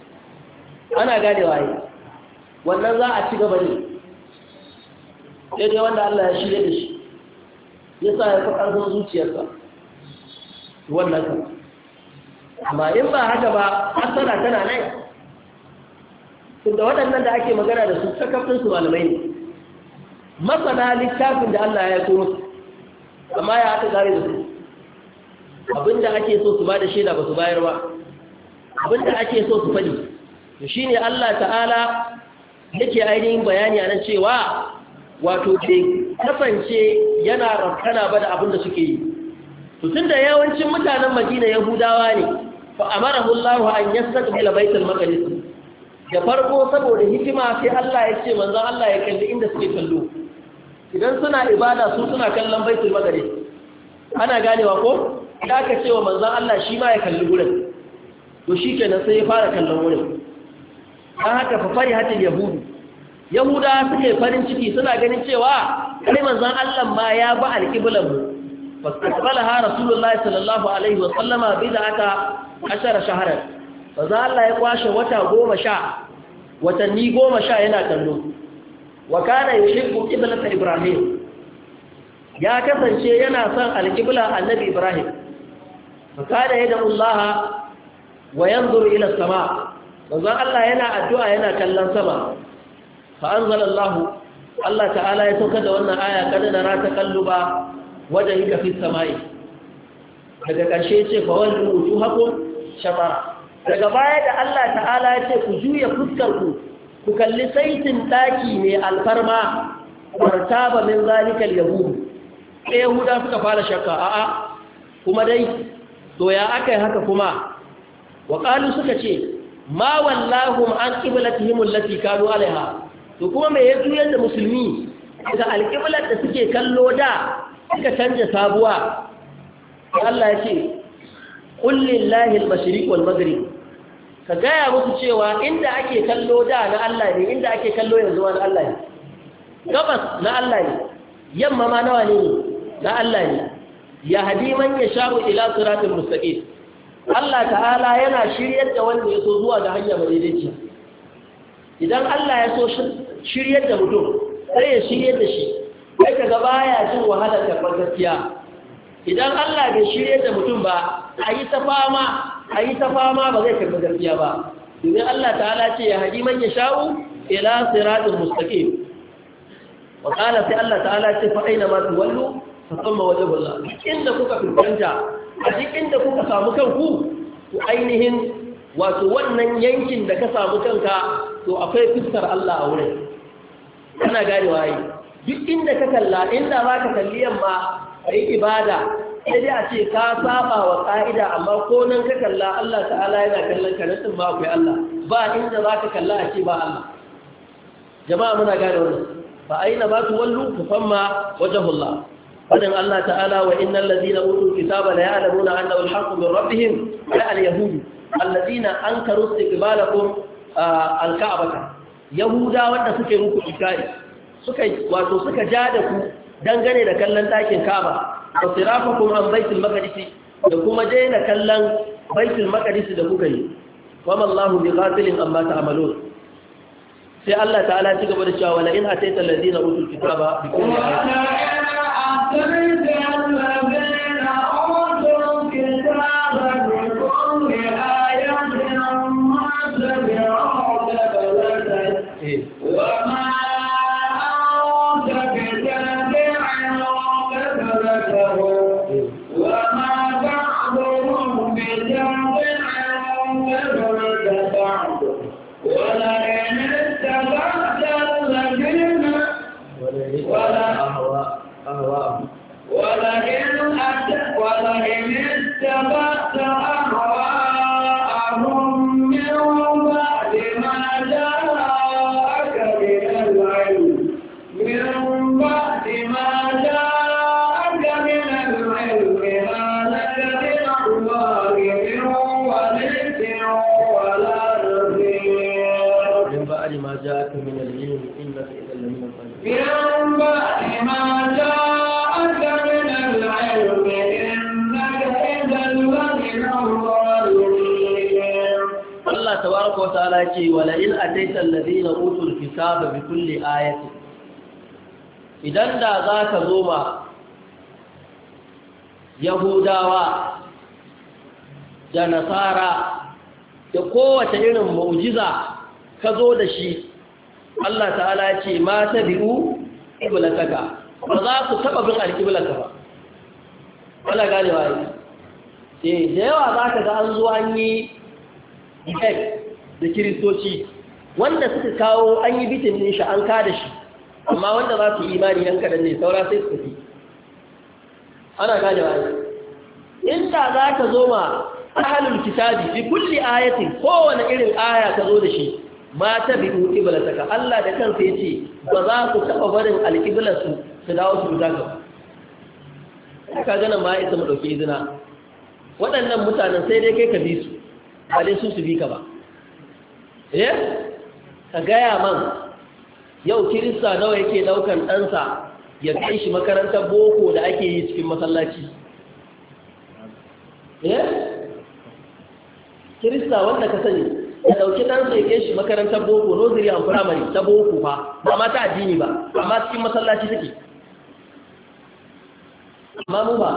Speaker 2: ana gane waye wannan za a ci gaba ne sai dai wanda Allah ya shirye da shi ya sa ya fi ƙarfin zuciyarsa wannan kan amma in ba haka ba hasara tana nan tunda waɗannan da ake magana da su kakafin su malamai ne masana littafin da Allah ya yi musu amma ya haka gare da su abinda ake so su ba da shaida ba su bayar ba abinda ake so su faɗi to shine Allah ta'ala yake ainihin bayani a nan cewa wato bai kasance yana rafkana ba da abinda suke yi tun da yawancin mutanen Madina Yahudawa ne fa amarahu Allah an yastaqbila baitul maqdis da farko saboda hikima sai Allah ya ce manzon Allah ya kalli inda suke kallo idan suna ibada su suna kallon baitul maqdis ana ganewa ko da aka ce wa manzon Allah shi ma ya kalli gurin to shikenan sai ya fara kallon gurin dan haka fa farihatul yahudu yahuda suke farin ciki suna ganin cewa kai manzon Allah ma ya ba alqiblan mu فاستقبلها رسول الله صلى الله عليه وسلم بدعة عشر شهرا فذا الله يقواش وتا قوم شاء وتني قوم شاء هنا كله وكان يحب قبلة إبراهيم يا كفن شيء ينا صن القبلة النبي إبراهيم فكان يدعو الله وينظر إلى السماء فذا الله ينا الدعاء ينا كلن سماء فأنزل الله الله تعالى يتوكد وأن آية قد نرى تقلبا wajen yi fi sama'i daga ƙarshe ce fa wani rubutu haƙon shamara daga baya da Allah ta'ala ya ce ku juya fuskarku ku kalli saitin ɗaki mai alfarma martaba min zalikal yahudu sai yahuda suka fara shakka a'a kuma dai to ya aka yi haka kuma wa qalu suka ce ma wallahum an qiblatihim allati kanu alaiha to kuma me ya juyar da musulmi daga alqiblat da suke kallo da suka canja sabuwa Allah ya ce qul lillahi al-mashriq wal maghrib ka gaya musu cewa inda ake kallo da na Allah ne inda ake kallo yanzu na Allah ne gabas na Allah ne yamma ma nawa ne na Allah ne ya hadi man yasha'u ila siratal mustaqim Allah ta'ala yana shiryar da wanda ya so zuwa ga hanya madaidaiciya idan Allah ya so shiryar da mutum sai ya shiryar da shi kai kaga baya jin wahalar karɓar gaskiya idan Allah bai shirye da mutum ba a yi ta fama a yi ta fama ba zai karɓi gaskiya ba domin Allah ta'ala ce ya haji man yasha'u ila siratal mustaqim wa qala sai Allah ta'ala ce fa aina ma tuwallu fa thumma wajhu Allah inda kuka fuskanta a duk inda kuka samu kanku ku ainihin wato wannan yankin da ka samu kanka to akwai fuskar Allah a wurin kana ganewa yi duk inda ka kalla inda ba ka kalli yamma a yi ibada sai dai a ce ka saba wa ƙa'ida amma ko nan ka kalla Allah ta'ala yana kallon ka nasin ba akwai Allah ba inda za ka kalla a ce ba Allah jama'a muna gane wannan fa aina ma tuwallu fa famma wajhullah fadin Allah ta'ala wa innal ladina utul kitaba la ya'lamuna annahu al-haqqu min rabbihim la al-yahud alladhina ankaru istiqbalakum al-ka'bah yahuda wanda suke muku ikari suka wato suka ja da ku dangane da kallon ɗakin Ka'aba wa sirafakum an baitul maqdis da kuma daina kallon baitul maqdis da kuka yi wa mallahu bighafilin amma ta'malun sai Allah ta'ala ci gaba da cewa wala in ataita alladhina utul kitaba bi kulli ce wala in ataita alladhina utul kitaba bi kulli ayati idan da zaka zo ma yahudawa da nasara da kowace irin mu'jiza ka zo da shi Allah ta'ala ya ce ma tabi'u qiblataka ba za ku taba bin alqiblaka ba wala gane wai eh da yawa zaka ga an zo an yi da kiristoci wanda suka kawo an yi bitin din shi an kada shi amma wanda za su yi imani yan kadan ne saura sai su fi ana gane wa inda za ka zo ma ahlul kitabi bi kulli ayatin kowane irin aya ka zo da shi ma ta bi qiblataka Allah da kansa yace ba za ku taba barin alqiblatu su dawo su daga ka ga nan ma ita mu dauke izina waɗannan mutanen sai dai kai ka bi su ba dai su su bi ka ba eh ka gaya man yau kirista nawa yake daukan ɗansa ya kai shi makarantar boko da ake yi cikin masallaci eh kirista wanda ka sani ya dauki ɗansa ya kai shi makarantar boko nursery and primary ta boko fa ba ma ta addini ba amma cikin masallaci take amma mu ba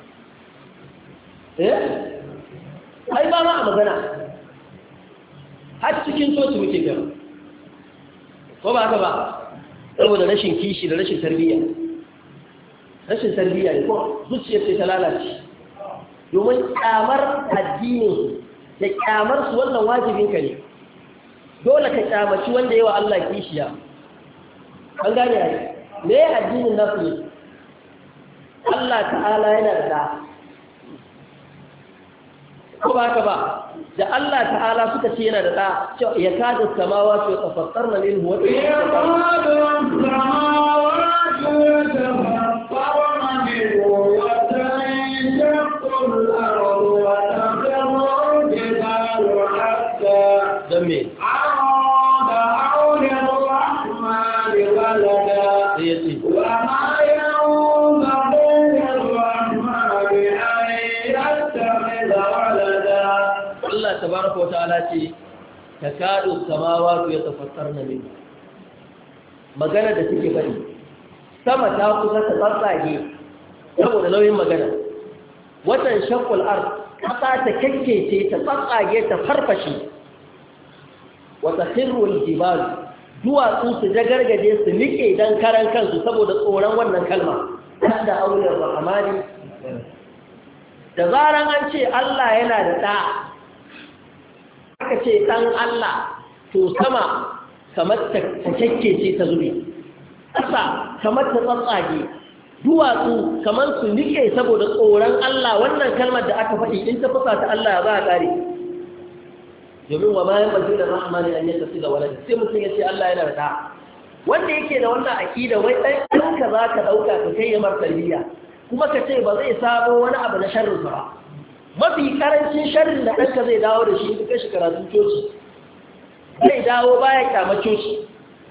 Speaker 2: eh ai ba ma a magana har cikin coci muke gaba ko ba haka ba saboda rashin kishi da rashin tarbiyya rashin tarbiyya ne ko zuciyar ce ta lalace domin kyamar addinin da kyamar su wannan wajibin ka ne dole ka kyamaci wanda yawa Allah kishiya an gane ai me addinin nasu ne Allah ta'ala yana da da ko ba haka ba da Allah ta'ala suka ce yana da da ya kada samawa su tafattarna minhu wa dame tabaraka wa ta'ala ce takadu samawati yatafattarna min magana da take bari sama ta kusa ta tsatsage saboda nauyin magana watan shaqqul ard kasa ta kekkece ta tsatsage ta farfashi wa takhirru al-jibal duwatsu su jagargaje su nike dan karan kansu saboda tsoron wannan kalma da auliyar rahmani da zaran an ce Allah yana da da aka ce ɗan Allah to sama kamar ta kyakkece ta zube ƙasa kamar ta tsatsage duwatsu kamar su nike saboda tsoron Allah wannan kalmar da aka faɗi in ta fasa ta Allah za a ƙare domin wa bayan bazu da rahmani an yanta su da walad sai mutum ya ce Allah yana da ɗa wanda yake da wannan aqida wai dan ɗanka za ka dauka ka kai mar tarbiyya kuma ka ce ba zai samu wani abu na sharrin ba mafi karancin sharrin da ɗanka zai dawo da shi ka kai shi karatun coci zai dawo baya kyamar coci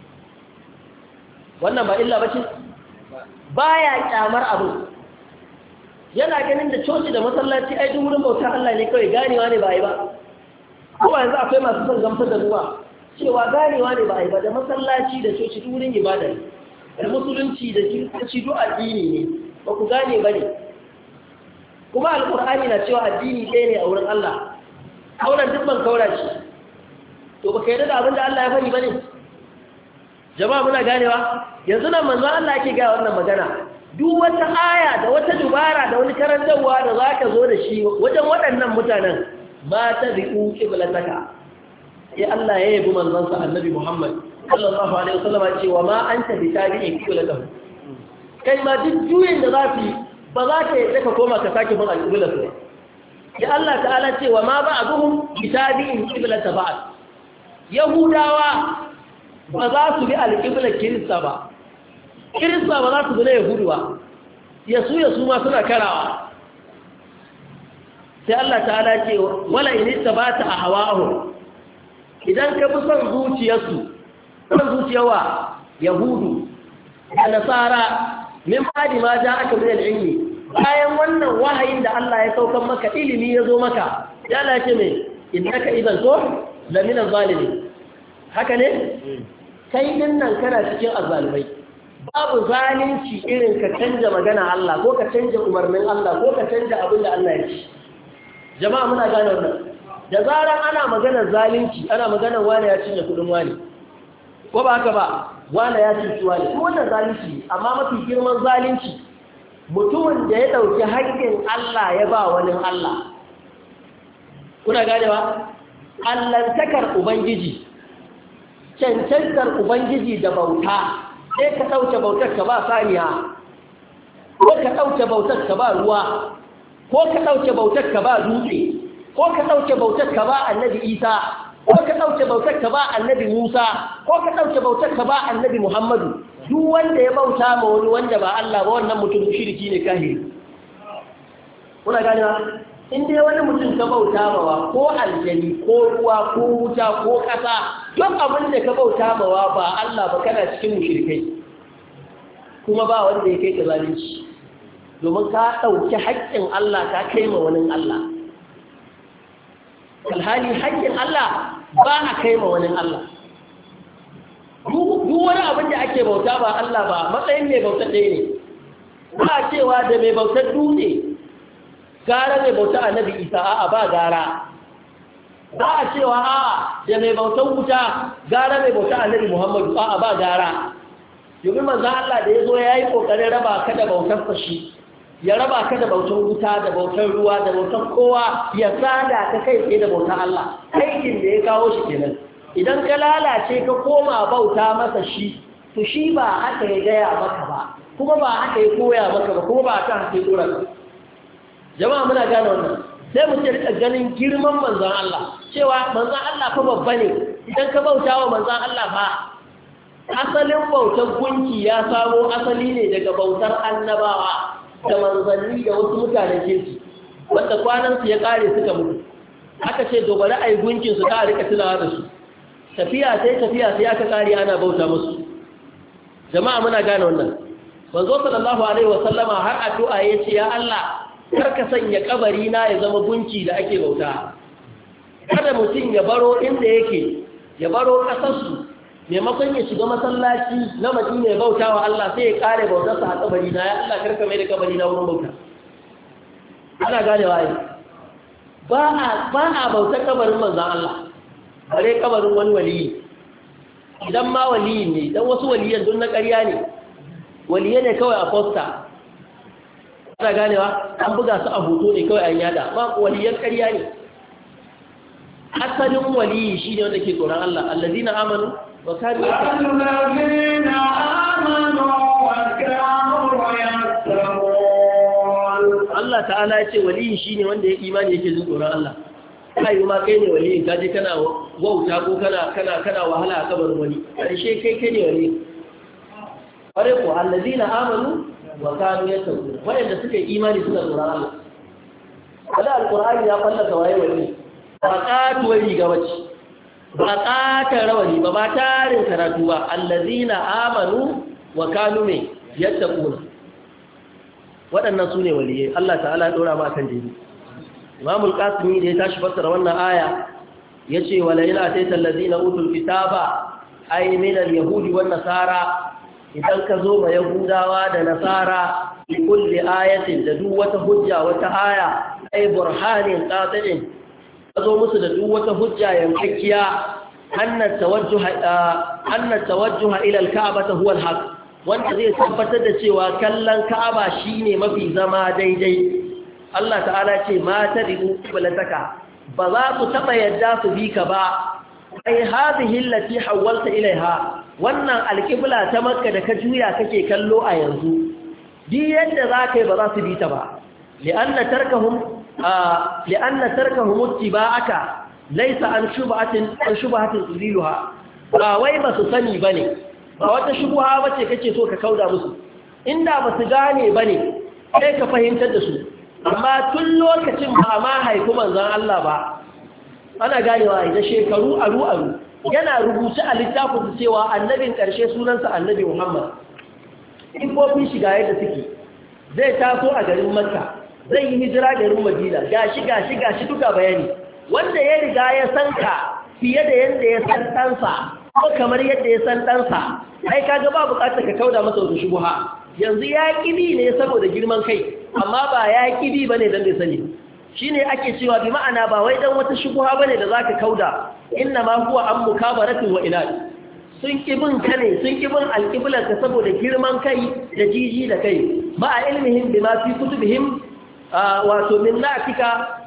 Speaker 2: wannan ba illa bace baya kyamar abu yana ganin da coci da masallaci ai duk wurin bautar Allah ne kawai ganewa ne ba ai ba kuma yanzu akwai masu son gamsar da ruwa cewa ganewa ne ba ai ba da masallaci da coci duk wurin ibada ne da musulunci da kiristanci duk addini ne ba ku gane ba ne kuma alkur'ani na cewa addini ɗaya ne a wurin Allah kaunar duk ban kaura ce to ba ka yarda da abin da Allah ya fari ba ne jama'a muna ganewa yanzu nan manzo Allah yake ga wannan magana duk wata aya da wata dubara da wani karantarwa da zaka zo da shi wajen waɗannan mutanen ma ta bi'u qiblataka ya Allah ya yabi manzon sa annabi Muhammad sallallahu alaihi wasallam ce wa ma anta bi tabi'in qiblatahu kai ma duk juyin da zafi ba za ka yi ka koma ka sake bin al-qiblatu ya Allah ta'ala ce wa ma ba'duhum bi tabi'in qiblata ba'd yahudawa ba za su bi alƙiblar kirista ba kirista ba za su bi na yahudu ba yasu yasu ma suna karawa sai Allah ta'ala ce wala in tabata a hawa'ahu idan ka bi son zuciyarsu son zuciyawa yahudu da nasara min badi ma ja aka min al-ilmi bayan wannan wahayin da Allah ya saukar maka ilimi ya zo maka ya Allah ce mai innaka idan to la min az-zalimin haka ne kai din nan kana cikin azzalumai babu zalunci irin ka canja magana Allah ko ka canja umarnin Allah ko ka canja abin da Allah ya ce jama'a muna gane wannan da zaran ana magana zalunci ana magana wani ya cinye kudin wani ko ba haka ba wani ya cinye wani kuma wannan zalunci amma mafi girman zalunci mutumin da ya dauki haƙƙin Allah ya ba wani Allah kuna gane ba allantakar ubangiji cancantar ubangiji da bauta sai ka ɗauke bautar ka ba saniya ko ka ɗauke bautar ka ba ruwa ko ka ɗauke bautar ka ba dutse ko ka ɗauke bautar ka ba annabi isa ko ka ɗauke bautar ka ba annabi musa ko ka ɗauke bautar ka ba annabi muhammadu duk wanda ya bauta ma wani wanda ba Allah ba wannan mutum shirki ne kahiri kuna gane ba in dai wani mutum ka bauta mawa ko aljani ko ruwa ko wuta ko ƙasa duk abin da ka bauta mawa ba Allah ba kana cikin mushrikai kuma ba wanda ya kai ka zalunci domin ka ɗauki haƙƙin Allah ka kai ma wani Allah alhali haƙƙin Allah ba a kai ma wani Allah duk wani abin da ake bauta ba Allah ba matsayin mai bautar ɗaya ne ba cewa da mai bautar dutse gara mai bauta annabi isa a'a ba gara ba a cewa a'a da mai bautan wuta gara mai bauta annabi muhammadu a'a ba gara domin manzan Allah da ya zo ya yi ƙoƙarin raba ka da bautar fashi ya raba ka da bautan wuta da bautan ruwa da bautan kowa ya sada ka kai tsaye da bautan Allah aikin da ya kawo shi kenan idan ka lalace ka koma bauta masa shi to shi ba haka ya gaya maka ba kuma ba haka ya koya maka ba kuma ba haka haka ya dora ka jama'a muna gane wannan sai mu rika ganin girman manzon Allah cewa manzon Allah fa babba ne idan ka bautawa manzon Allah fa asalin bautar gunki ya samo asali ne daga bautar annabawa da manzanni da wasu mutanen kirki wanda kwanan su ya kare suka mutu aka ce dogara ai gunkin su ka rika tunawa da su tafiya sai tafiya sai aka kare ana bauta musu jama'a muna gane wannan manzo sallallahu alaihi wasallama har addu'a yace ya Allah karka sanya kabari na ya zama gunki da ake bauta kada mutum ya baro inda yake ya baro kasarsu maimakon ya shiga masallaci na Madina ya bauta wa Allah sai ya kare bautarsa a kabari na ya Allah karka mai da kabari na wurin bauta ana gane wa ba a ba a bautar kabarin manzon Allah bare kabarin wani waliyi idan ma waliyi ne dan wasu waliyan don na ƙarya ne waliye ne kawai a poster ana ganewa an buga su a hoto ne kawai an yada ba waliyan ƙarya ne asalin waliyi shi ne wanda ke tsoron Allah allazina amanu wa kanu
Speaker 1: allazina amanu wa kanu yattaqun
Speaker 2: Allah ta'ala ya ce waliyi shi ne wanda ya imani yake jin tsoron Allah kai ma kai ne waliyin ka je kana wauta ko kana kana kana wahala a kabarin wani karshe kai kai ne waliyi bare ko allazina amanu wa kanu yattaqun wanda suka yi imani suna tsoron Allah kada alqur'ani ya fallaka waye wani ba katuwar riga bace ba katar rawani ba ba tarin karatu ba allazina amanu wa kanu me yattaqun waɗannan sune waliyai Allah ta'ala ya dora ma kan dini Imam al-Qasimi da ya tashi fassara wannan aya yace wala ila ataita allazina utul kitaba ay min al-yahudi wan nasara idan ka zo ma yahudawa da nasara bi kulli ayatin da duk wata hujja wata aya ay burhanin qati'in ka zo musu da duk wata hujja yankakkiya anna tawajjuha anna tawajjuha ila al-ka'bah huwa al-haq wanda zai tabbatar da cewa kallon ka'aba shine mafi zama daidai Allah ta'ala ce ma tadibu qiblataka ba za su taba yadda su bi ka ba ai hadhihi allati hawalta ilaiha wannan alqibla ta makka da ka juya kake kallo a yanzu di yadda zaka yi ba za su bi ta ba li'anna tarkahum li'anna tarkahum ittiba'aka laysa an shubhatin an shubhatin tuziluha ba wai ba su sani bane ba wata shubha bace kake so ka kauda musu inda ba su gane bane sai ka fahimtar da su amma tun lokacin ba ma haifi manzon Allah ba ana ganewa da shekaru aru-aru yana rubuce a littafin cewa annabin ƙarshe sunansa annabi Muhammad ifofin shiga yadda suke zai taso a garin Makka zai yi hijira garin Madina gashi gashi gashi duka bayani wanda ya riga ya san ka fiye da yadda ya san ɗansa ko kamar yadda ya san ɗansa ai kaga ba buƙatar ka kauda masa wata shubha yanzu ya kibi ne saboda girman kai amma ba ya kibi bane dan bai sani shine ake cewa bi ma'ana ba wai dan wata shubha bane da zaka kauda inna ma huwa an mukabaratin wa inad sun kibin ka ne sun kibin alqiblar ka saboda girman kai da jiji da kai ma ilmihim bima fi kutubihim wato min na'tika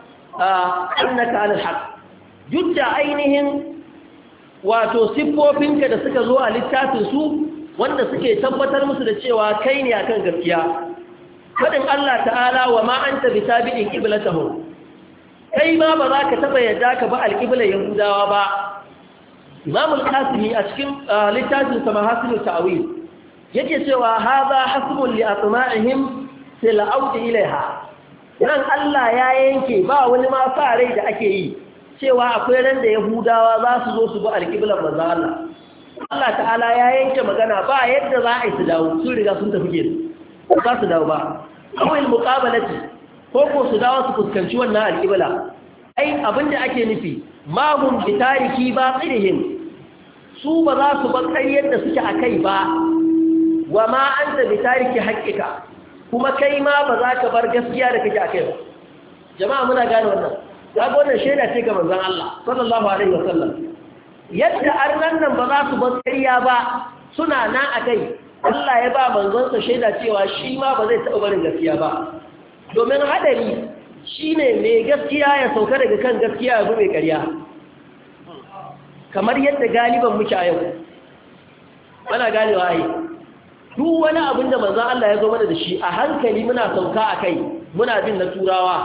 Speaker 2: annaka alal haqq judda ainihin wato siffofinka da suka zo a littafin su wanda suke tabbatar musu da cewa kai ne akan gaskiya fadin Allah ta'ala wa ma anta bitabi'in qiblatahum kai ma ba za ka taba yadda ka ba alqiblar yahudawa ba Imam al-Qasimi a cikin littafin sa Mahasinut Ta'wil yake cewa hadha hasbun li atma'ihim fil aud ilaiha nan Allah ya yanke ba wani ma sa rai da ake yi cewa akwai ran da yahudawa za su zo su bi alqiblar manzo Allah Allah ta'ala ya yanke magana ba yadda za a yi su dawo sun riga sun tafi kenan ba su dawo ba kawai muqabalati ko ko su dawo su fuskanci wannan alqibla ai abinda ake nufi ma hum bitariki baqirihim su ba za su bar ƙaryar da suke akai ba wa ma anta bitariki haqqika kuma kai ma ba za ka bar gaskiya da kake akai ba jama'a muna gane wannan kaga wannan shaida ce ga manzon Allah sallallahu alaihi wasallam yadda arnan nan ba za su bar ƙarya ba suna nan akai Allah ya ba manzonsa shaida cewa shi ma ba zai taɓa barin gaskiya ba domin hadari shine mai gaskiya ya sauka daga kan gaskiya ya bi mai ƙarya kamar yadda galiban muke a yau ana ganewa ai duk wani abin da manzon Allah ya zo mana da shi a hankali muna sauka akai muna bin na turawa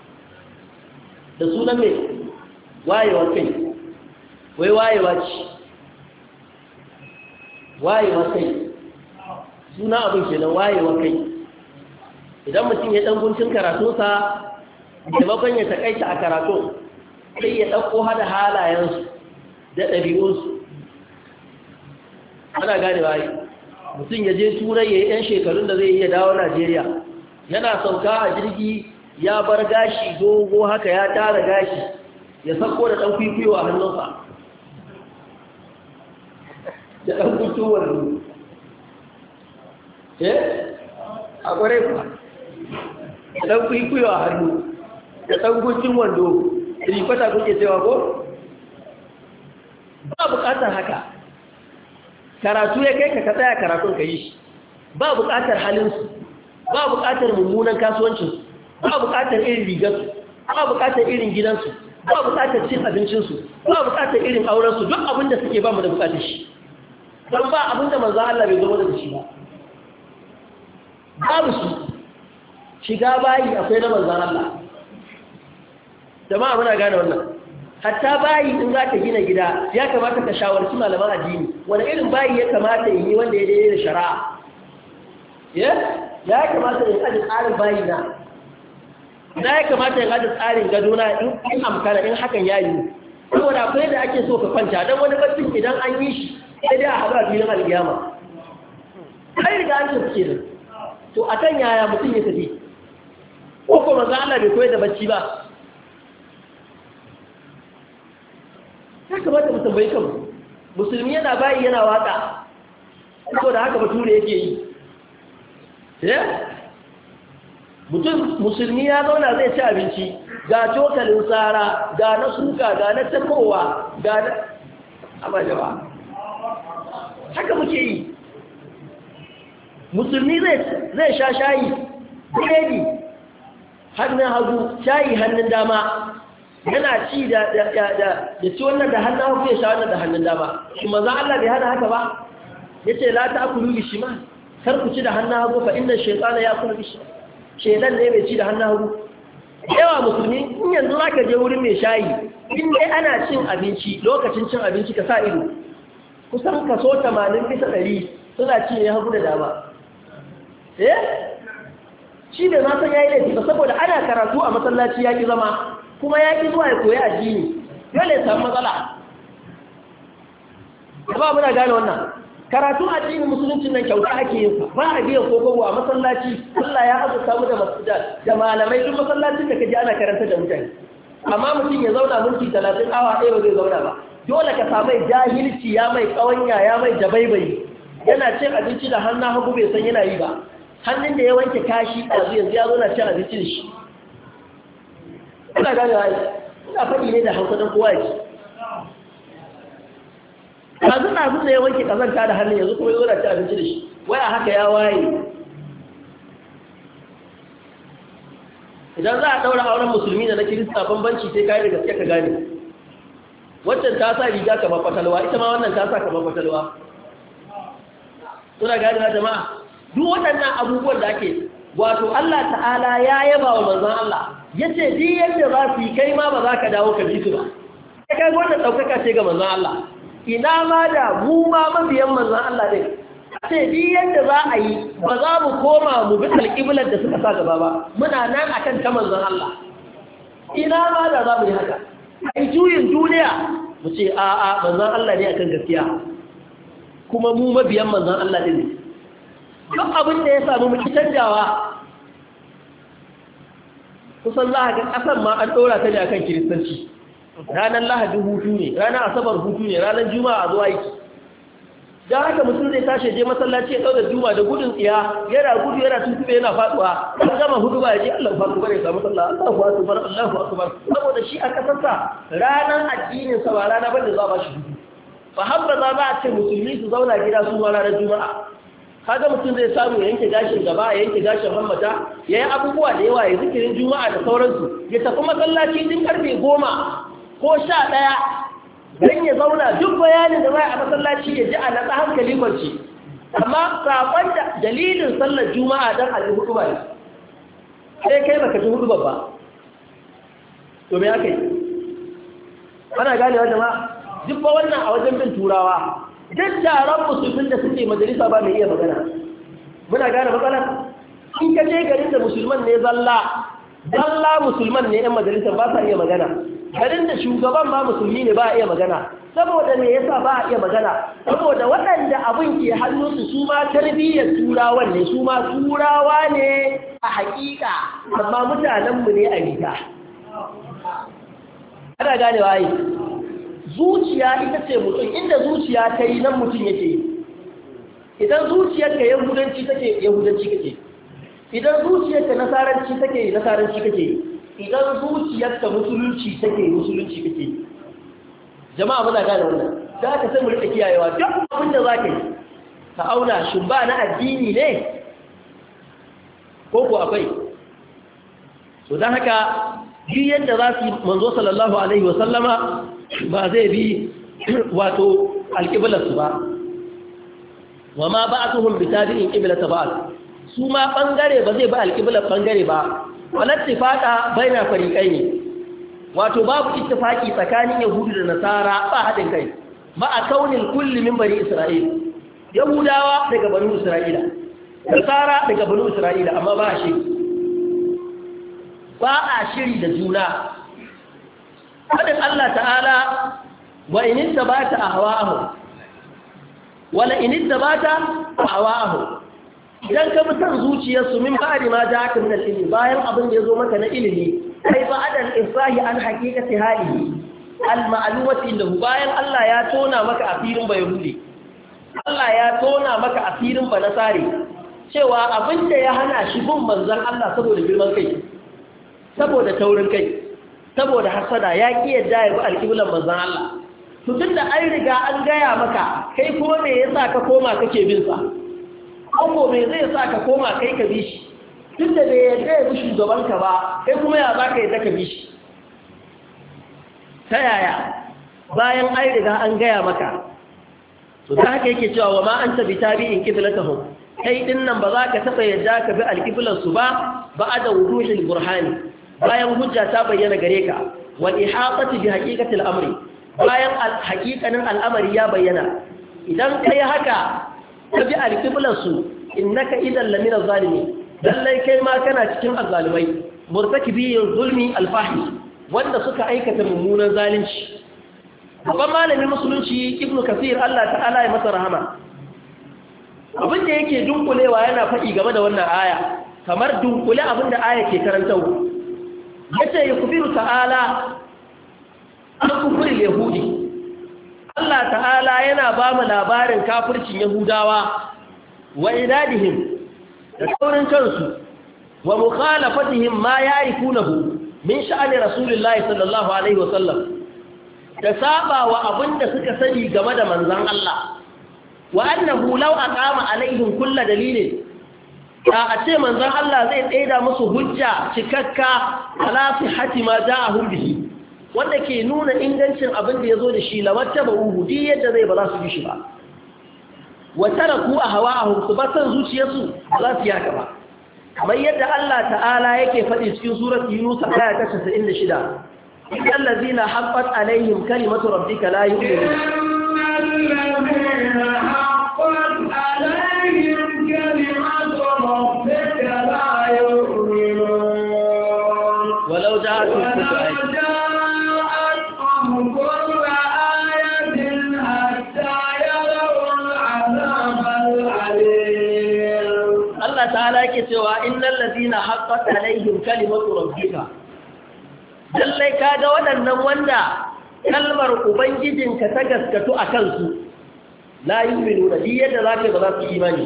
Speaker 2: da sunan mai wayewa kai wai wayewa ce wayewa kai suna abin ke nan wayewa kai idan mutum ya ɗan guntun karatunsa maimakon ya taƙaita a karatun sai ya ɗauko hada halayensu da ɗabi'unsu ana gane waye mutum ya je turai ya yi ‘yan shekarun da zai iya dawo Najeriya yana sauka a jirgi ya bar gashi dogo haka ya tara gashi ya sako da ɗan kwikwiyo a hannunsa da ɗan kutuwar eh a ƙware kuwa da ɗan kwikwiyo a hannu da ɗan gutun wando rifata kuke cewa ko ba buƙatar haka karatu ya kai ka ka tsaya karatun ka yi shi ba buƙatar halinsu ba buƙatar mummunan kasuwancinsu ba buƙatar irin rigarsu ba buƙatar irin gidansu ba buƙatar cin abincinsu ba buƙatar irin aurensu duk abin da suke ba mu da buƙatar shi don ba abin da manzan Allah bai zama da shi ba babu su shiga bayi akwai na manzan Allah jama'a muna gane wannan hatta bayi in za ka gina gida ya kamata ka shawarci malaman addini wani irin bayi ya kamata yi wanda ya daidai da shari'a ya kamata in aji tsarin bayi na na ya kamata in aji tsarin gado na in amkana in hakan ya yi saboda akwai da ake so ka kwanta don wani baccin idan an yi shi sai dai a haɗu a filin alkiyama kai riga an tafi da to a kan yaya mutum ya tafi ko kuma za Allah bai koyar da bacci ba ya kamata mu tambayi kanmu musulmi yana bayi yana waka saboda haka bature yake yi eh mutum musulmi ya zauna zai ci abinci ga cokalin tsara ga na suka ga na takowa ga na abajawa haka muke yi musulmi zai sha shayi biredi hannun hagu shayi hannun dama yana ci da ci wannan da hannun hagu ya sha wannan da hannun dama shi manzan Allah bai hana haka ba ya ce la ta akulu bi shima kar ku ci da hannun hagu fa inda shaytana ya kula bi shima shedan ne mai ci da hannun hagu yawa musulmi in yanzu za ka je wurin mai shayi in dai ana cin abinci lokacin cin abinci ka sa ido kusan kaso tamanin bisa ɗari suna ci ne hagu da dama eh shi ne na san ya yi laifi ba saboda ana karatu a masallaci ya ki zama kuma ya ki zuwa ya koyi addini dole ya samu matsala ba muna gane wannan karatu addinin musuluncin nan kyauta ake yin ba a biyan kokowa a masallaci Allah ya azurta mu da masjida da malamai duk masallacin da kaje ana karanta da mutane amma mutum ya zauna minti talatin awa ɗaya ba zai zauna ba dole ka samu jahilci ya mai kawanya ya mai dabaibayi yana cin abinci da hannun hagu bai san yana yi ba hannun da ya wanke kashi ɗazu yanzu ya zo na cin abinci da shi ina gane wa ina faɗi ne da hausa don kowa ya ci ɗazu ɗazu da ya wanke ƙazanta da hannun yanzu kuma ya zo na cin abinci da shi waya haka ya waye idan za a ɗaura auren musulmi da na kirista bambanci sai kayi da gaske ka gane waccan ta sa riga kamar fatalwa ita ma wannan ta sa kamar fatalwa kuna gane na jama'a duk waɗannan abubuwan da ake wato Allah ta'ala ya yaba wa manzon Allah yace duk yadda za su yi kai ma ba za ka dawo ka bi su ba kai kai wannan daukaka ce ga manzon Allah ina ma da mu ma mabiyan manzon Allah ne ce duk yadda za a yi ba za mu koma mu bi alƙiblar da suka sa gaba ba muna nan akan ta manzon Allah ina ma da za mu yi haka ai juyin duniya mu ce a a manzon Allah ne akan gaskiya kuma mu mabiyan manzon Allah ne duk abin da ya samu mu canjawa kusan za a ga ƙasar ma an ɗora ta ne a kan kiristanci ranar lahadi hutu ne ranar asabar hutu ne ranar juma'a zuwa yi don haka mutum zai tashi je masallaci ya ɗau da juma da gudun tsiya yana gudu yana tuntube yana faɗuwa an gama hudu ba ya je Allah fa kubar ya samu sallah Allahu akbar Allahu akbar saboda shi a ƙasarsa ranar addinin sa ba rana bane za ba shi hutu fa habba za a ce musulmi su zauna gida su ma ranar juma'a kaga mutum zai samu ya yanke gashin gaba ya yanke gashin hammata ya yi abubuwa da yawa ya zikirin juma'a da sauransu ya tafi masallaci tun karfe goma ko sha ɗaya don ya zauna duk bayanin da zai a masallaci ya ji a natsa hankali kwanci amma saƙon da dalilin sallar juma'a don a ji hudu ba ne sai kai baka ji hudu babba to me aka yi ana ganewa jama'a duk ba wannan a wajen bin turawa duk taron musulmin da suke majalisa ba mai iya magana muna gane matsalar in ka je garin da musulman ne zalla zalla musulman ne yan majalisa ba sa iya magana garin da shugaban ma musulmi ne ba a iya magana saboda me yasa ba a iya magana saboda waɗanda abin ke hannunsu su ma tarbiyyar turawan ne su ma turawa ne a haƙiƙa amma mutanenmu ne a riga ana ganewa yi zuciya ita ce mutum inda zuciya ta yi nan mutum yake yi idan zuciyarka yahudanci take yahudanci kake idan zuciyarka nasaranci take nasaranci kake idan zuciyarka musulunci take musulunci kake jama'a muna gane wannan da aka sai mu rika kiyayewa duk abin da zaka yi ka auna shin ba na addini ne ko ko akwai so dan haka duk yadda za su manzo sallallahu alaihi wa sallama ba zai bi wato alƙiblarsu ba wa ma ba'atuhum bi tabi'in qiblata ba'd su ma bangare ba zai ba alƙiblar bangare ba wala ittifaqa baina fariqaini wato babu ittifaqi tsakanin yahudu da nasara ba hadin kai ma a kaunin kulli min bani isra'il yahudawa daga bani isra'ila nasara daga banu isra'ila amma ba a shiri ba a shiri da juna. Fadin Allah ta'ala wa in ittaba'ta ahwa'ahum wala in ittaba'ta ahwa'ahum idan ka bi san zuciyarsu min ba'di ma ja'aka min al-ilmi bayan abin da yazo maka na ilimi kai ba'da al-ifsahi an haqiqati halihi al-ma'lumati indahu bayan Allah ya tona maka asirin bayahudi Allah ya tona maka asirin banasari cewa abin da ya hana shi bin manzon Allah saboda girman kai saboda taurin kai saboda hasada ya ki yadda ya bi alƙiblan manzon Allah to tunda an riga an gaya maka kai kuma me yasa ka koma kake bin sa ko me zai sa ka koma kai ka bi shi tunda bai yadda ya bi shugaban ka ba kai kuma ya zaka yadda ka bi shi ta yaya bayan an riga an gaya maka to da haka yake cewa wa ma anta bitabi'in qiblatahum kai din nan ba za ka taba yadda ka bi alqiblan su ba ba'da wuduhil burhani bayan hujja ta bayyana gare ka wal ihatati bi haqiqati al-amri bayan haqiqanin al'amari ya bayyana idan kai haka ka bi alqiblan su innaka idan lamina zalimi lallai kai ma kana cikin azzalimai murtakibi zulmi al-fahish wanda suka aikata mummunan zalunci babban malamin musulunci ibnu kasir Allah ta'ala ya masa rahama abin da yake dunkulewa yana faɗi game da wannan aya kamar dunkule abin da aya ke karantawa yace yakbiru ta'ala an kufri yahudi Allah ta'ala yana ba mu labarin kafircin yahudawa wa inadihim da saurin kansu wa mukhalafatihim ma ya'rifunahu min sha'ani rasulullahi sallallahu alaihi wa sallam da saba wa abinda suka sani game da manzon Allah wa annahu law aqama alaihim kullu dalilin da a ce manzon Allah zai tsaida musu hujja cikakka ala sihhati ma ja'ahum bihi wanda ke nuna ingancin abin da yazo da shi lamatta ba uhudi yadda zai ba za su bi shi ba wa taraku ahwa'ahum subatan zuciyarsu ba za su yaka ba kamar yadda Allah ta'ala yake faɗi cikin surat Yunus aya ta casa'in da shida innal ladina haqqat alaihim kalimatu rabbika la yu'minun
Speaker 1: innal ladina haqqat alaihim kalimatu rabbika la yu'minun
Speaker 2: walau ja'atuhum
Speaker 1: kullu ayatin hatta yarawul 'adab al-alim
Speaker 2: Allah ta'ala yake cewa innal ladina haqqat alaihim kalimatu rabbika lallai kaga waɗannan wanda kalmar ubangijinka ta gaskatu a kansu la yu'minu da yadda zaka ba za su imani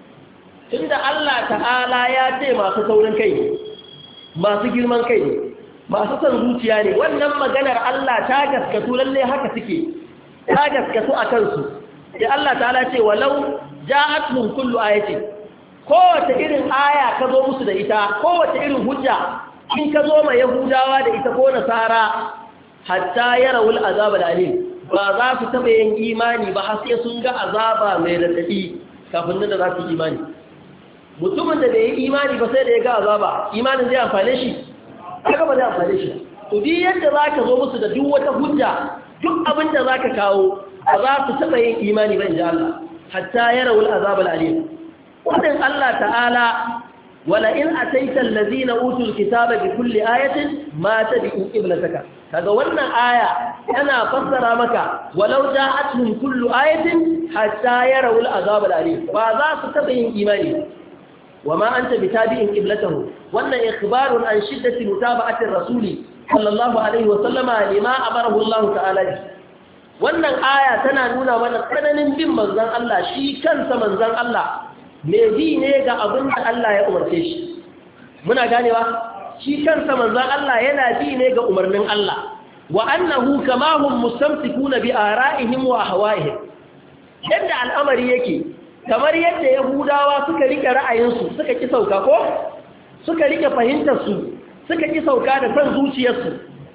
Speaker 2: tunda Allah ta'ala ya ce masu saurin kai ne masu girman kai ne masu son zuciya ne wannan maganar Allah ta gaskatu lalle haka suke ta gaskatu a kansu sai Allah ta'ala ce walau ja'atuhum kullu ayatin kowace irin aya ka zo musu da ita kowace irin hujja in ka zo ma yahudawa da ita ko nasara hatta yarawul azab alim ba za su taba yin imani ba har sai sun ga azaba mai radadi kafin nan da za su yi imani mutumin da bai yi imani ba sai da ya ga azaba imanin zai amfane shi haka ba zai amfane shi to duk yadda za ka zo musu da duk wata hujja duk abin da za ka kawo ba za su taba yin imani ba in ji Allah hatta yarawul azab alim wadin Allah ta'ala wala in ataita allazina utul kitaba bi kulli ayatin ma tabi'u qiblataka kaga wannan aya yana fassara maka walau ja'atuhum kullu ayatin hatta yarawul azab al-alim ba za su taba yin imani wama anta bitabi'in qiblatahu wannan ikhbarun an shiddati mutaba'ati rasuli sallallahu alaihi wa sallama lima amarahu Allah ta'ala wannan aya tana nuna mana tsananin bin manzon Allah shi kansa manzon Allah me bi ne ga abin da Allah ya umarce shi muna ganewa shi kansa manzon Allah yana bi ne ga umarnin Allah wa annahu kama hum mustamsikuna bi ara'ihim wa ahwa'ihim yadda al'amari yake kamar yadda yahudawa suka rike ra'ayinsu suka ki sauka ko suka rike fahimtar su suka ki sauka da san zuciyarsu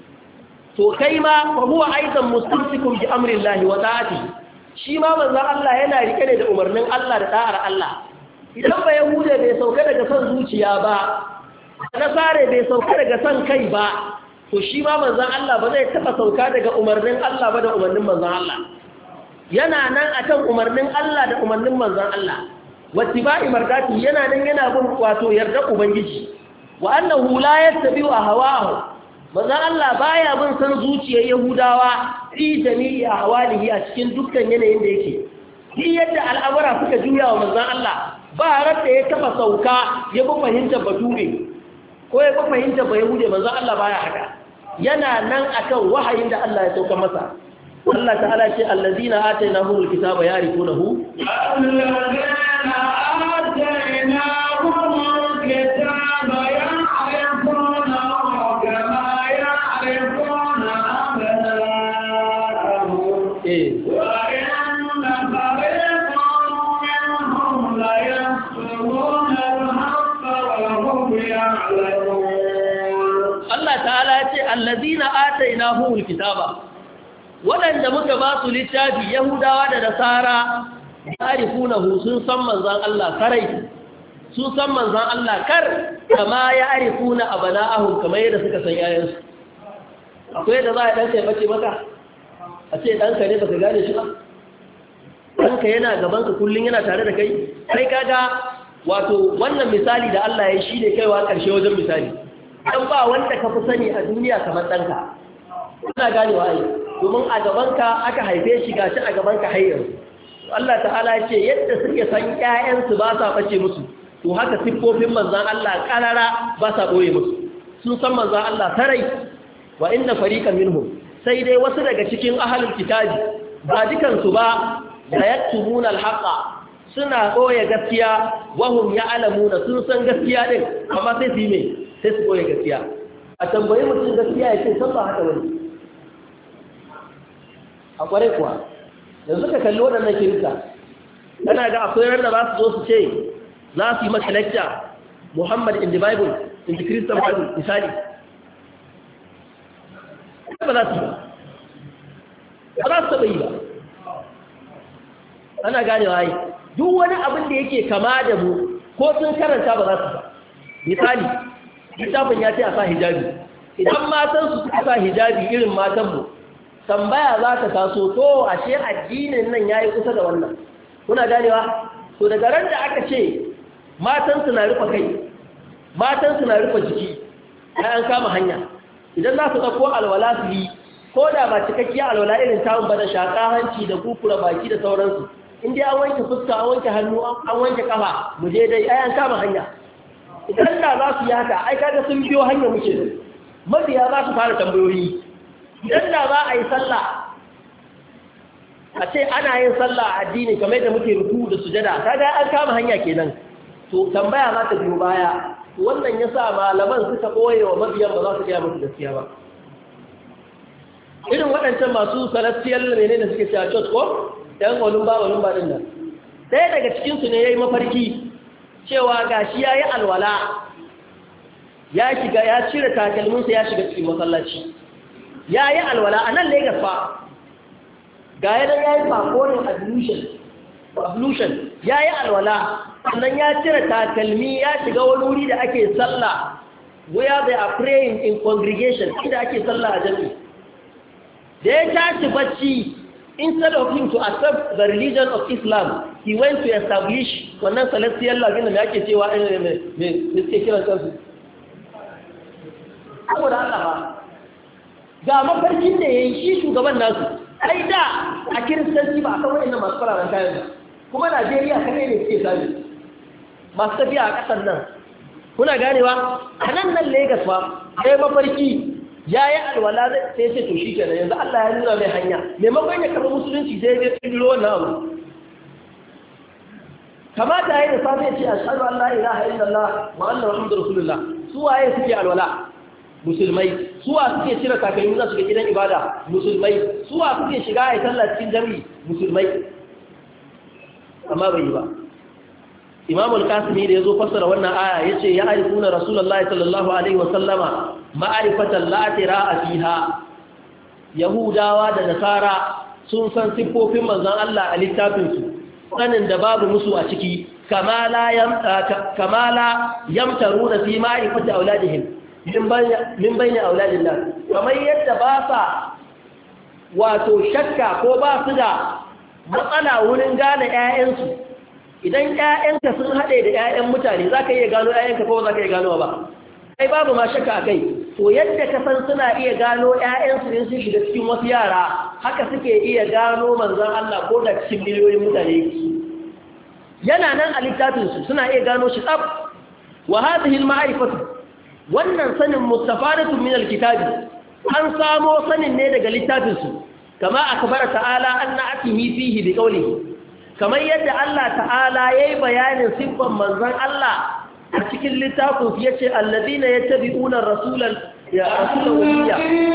Speaker 2: to kai ma fa huwa aidan mustamsikun bi amri Allah wa ta'ati shi ma manzon Allah yana rike da umarnin Allah da da'ar Allah idan ba yahuda bai sauka daga son zuciya ba nasare bai sauka daga son kai ba to shi ma manzon Allah ba zai taba sauka daga umarnin Allah ba da umarnin manzon Allah yana nan akan umarnin Allah da umarnin manzon Allah wattiba'i mardati yana nan yana bin wato yarda ubangiji wa annahu la yattabi'u ahwa'ahu manzo Allah baya bin san zuciyar yahudawa fi jami'i ahwalihi a cikin dukkan yanayin da yake shi yadda al'amura suka juya wa manzo Allah ba rar da ya taba sauka ya bi fahimtar bature ko ya bi fahimtar bayahude manzo Allah baya haka yana nan akan wahayin da Allah ya sauka masa Allah ta'ala ce allazina atainahumul kitaba ya'rifunahu
Speaker 1: allazina atainahumul kitaba ya'rifunahu kama ya'rifuna abna'ahum
Speaker 2: eh
Speaker 1: wa inna fariqan minhum la yasma'una al-haqqa wa hum ya'lamun.
Speaker 2: Allah ta'ala ya ce allazina atainahumul kitaba waɗanda muka ba su littafi yahudawa da nasara ya'rifunahu sun san manzon Allah karai sun san manzon Allah kar kama ya'rifuna abana'ahum kamar yadda suka san yayansu akwai da za a dan sai bace maka a ce danka ne baka gane shi ba danka yana gaban ka kullun yana tare da kai kai kaga wato wannan misali da Allah ya shi ne kaiwa karshe wajen misali dan ba wanda ka fi sani a duniya kamar danka kana ganewa ai domin a gabanka aka haife shi gashi a gabanka hayyar Allah ta'ala ya ce yadda suke san ƴaƴansu ba sa bace musu to haka siffofin manzon Allah karara ba sa boye musu sun san manzon Allah sarai wa inna fariqan minhum sai dai wasu daga cikin ahlul kitabi ba dukan su ba la yaktumuna al-haqa suna boye gaskiya wa hum ya'lamuna sun san gaskiya din amma sai su yi me sai su boye gaskiya a tambayi mutum gaskiya ya ce san ba haka bane a kware kuwa yanzu ka kalli waɗannan kirista kana ga akwai ranar da za su zo su ce za su yi maka lecture Muhammad in the Bible in the Christian Bible misali ba za su yi ba ba za su taɓa yi ba ana ganewa yi duk wani abin da yake kama da mu ko sun karanta ba za su ba misali littafin ya ce a sa hijabi idan matansu suka sa hijabi irin matanmu tambaya za ta taso to ashe addinin nan yayi kusa da wannan kuna ganewa to daga ran da aka ce matan su na rufe kai matan su na rufe jiki ai an kama hanya idan za su dauko alwala su yi ko da ba cikakkiya alwala irin tawun ba da shaka hanci da kukura baki da sauransu in dai an wanke fuska an wanke hannu an wanke kafa mu je dai ai an kama hanya idan da za su yi haka ai kaga sun biyo hanya muke mabiya za su fara tambayoyi idan da za a yi sallah a ce ana yin sallah a addini kamar yadda muke ruku da sujada kaga an kama hanya kenan to tambaya za ta biyo baya wannan yasa malaman suka boye wa mabiyan ba za su gaya musu gaskiya ba irin waɗancan masu celestial menene suke cewa church ko ɗan olumba olumba din nan ɗaya daga cikin su ne yayi mafarki cewa gashi yayi alwala ya shiga ya cire takalminsa ya shiga cikin masallaci ya yi alwala a nan Legas fa ga yadda ya yi fakonin ablution ya yi alwala sannan ya cire takalmi ya shiga wani wuri da ake sallah where they are praying in congregation inda ake sallah a jami'i da ya tashi bacci instead of him to accept the religion of Islam he went to establish wannan celestial law inda mai ake cewa mai suke kiran kansu saboda Allah ba ga mafarkin da ya yi shi shugaban nasu ai da a kiristanci ba a kan wa'in masu fararen kayan ba kuma Najeriya kadai ne suke sami masu tafiya a ƙasar nan kuna ganewa a nan nan Legas ba sai mafarki ya yi alwala sai sai to shi kenan yanzu Allah ya nuna mai hanya maimakon ya karɓi musulunci sai ya tsiro wannan abu kamata ya yi da safe ya ce ashhadu an la ilaha illallah wa anna muhammadur rasulullah su waye suke alwala musulmai suwa suke cire takalmi za su ga gidan ibada musulmai suwa suke shiga a sallah cikin jami'i musulmai amma bai yi ba Imam al-Qasimi da yazo fassara wannan aya yace ya arifuna rasulullahi sallallahu alaihi wa sallama ma'rifatan la tira'a fiha yahudawa da nasara sun san siffofin manzon Allah a littafin su sanin da babu musu a ciki kamala yamta kamala yamtaruna fi ma'rifati auladihim min bayni auladillah kamar yadda ba sa wato shakka ko ba su da matsala wurin gane ƴaƴansu idan ƴaƴanka sun haɗe da ƴaƴan mutane za ka iya gano ƴaƴanka ko za ka iya gano ba ai babu ma shakka a kai to yadda ka san suna iya gano ƴaƴansu in sun shiga cikin wasu yara haka suke iya gano manzon Allah ko da cikin miliyoyin mutane yana nan a littafinsu suna iya gano shi tsab wa hadhihi al-ma'rifatu wannan sanin mustafaratu min al-kitabi an samo sanin ne daga littafinsu kama akbara ta'ala anna atihi fihi bi qawlihi kamar yadda Allah ta'ala yayi bayanin sifan manzon Allah a cikin littafin su yace alladhina yattabi'una ar-rasulan ya rasulullah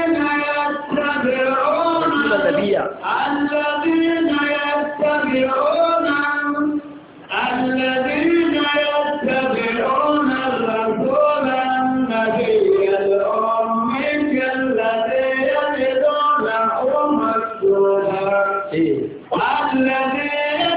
Speaker 2: nabiyya
Speaker 1: alladhina yattabi'una alladhina yattabi'una ar-rasulan nabiyya al-ummi alladhi yajidunahu maktuban alladhi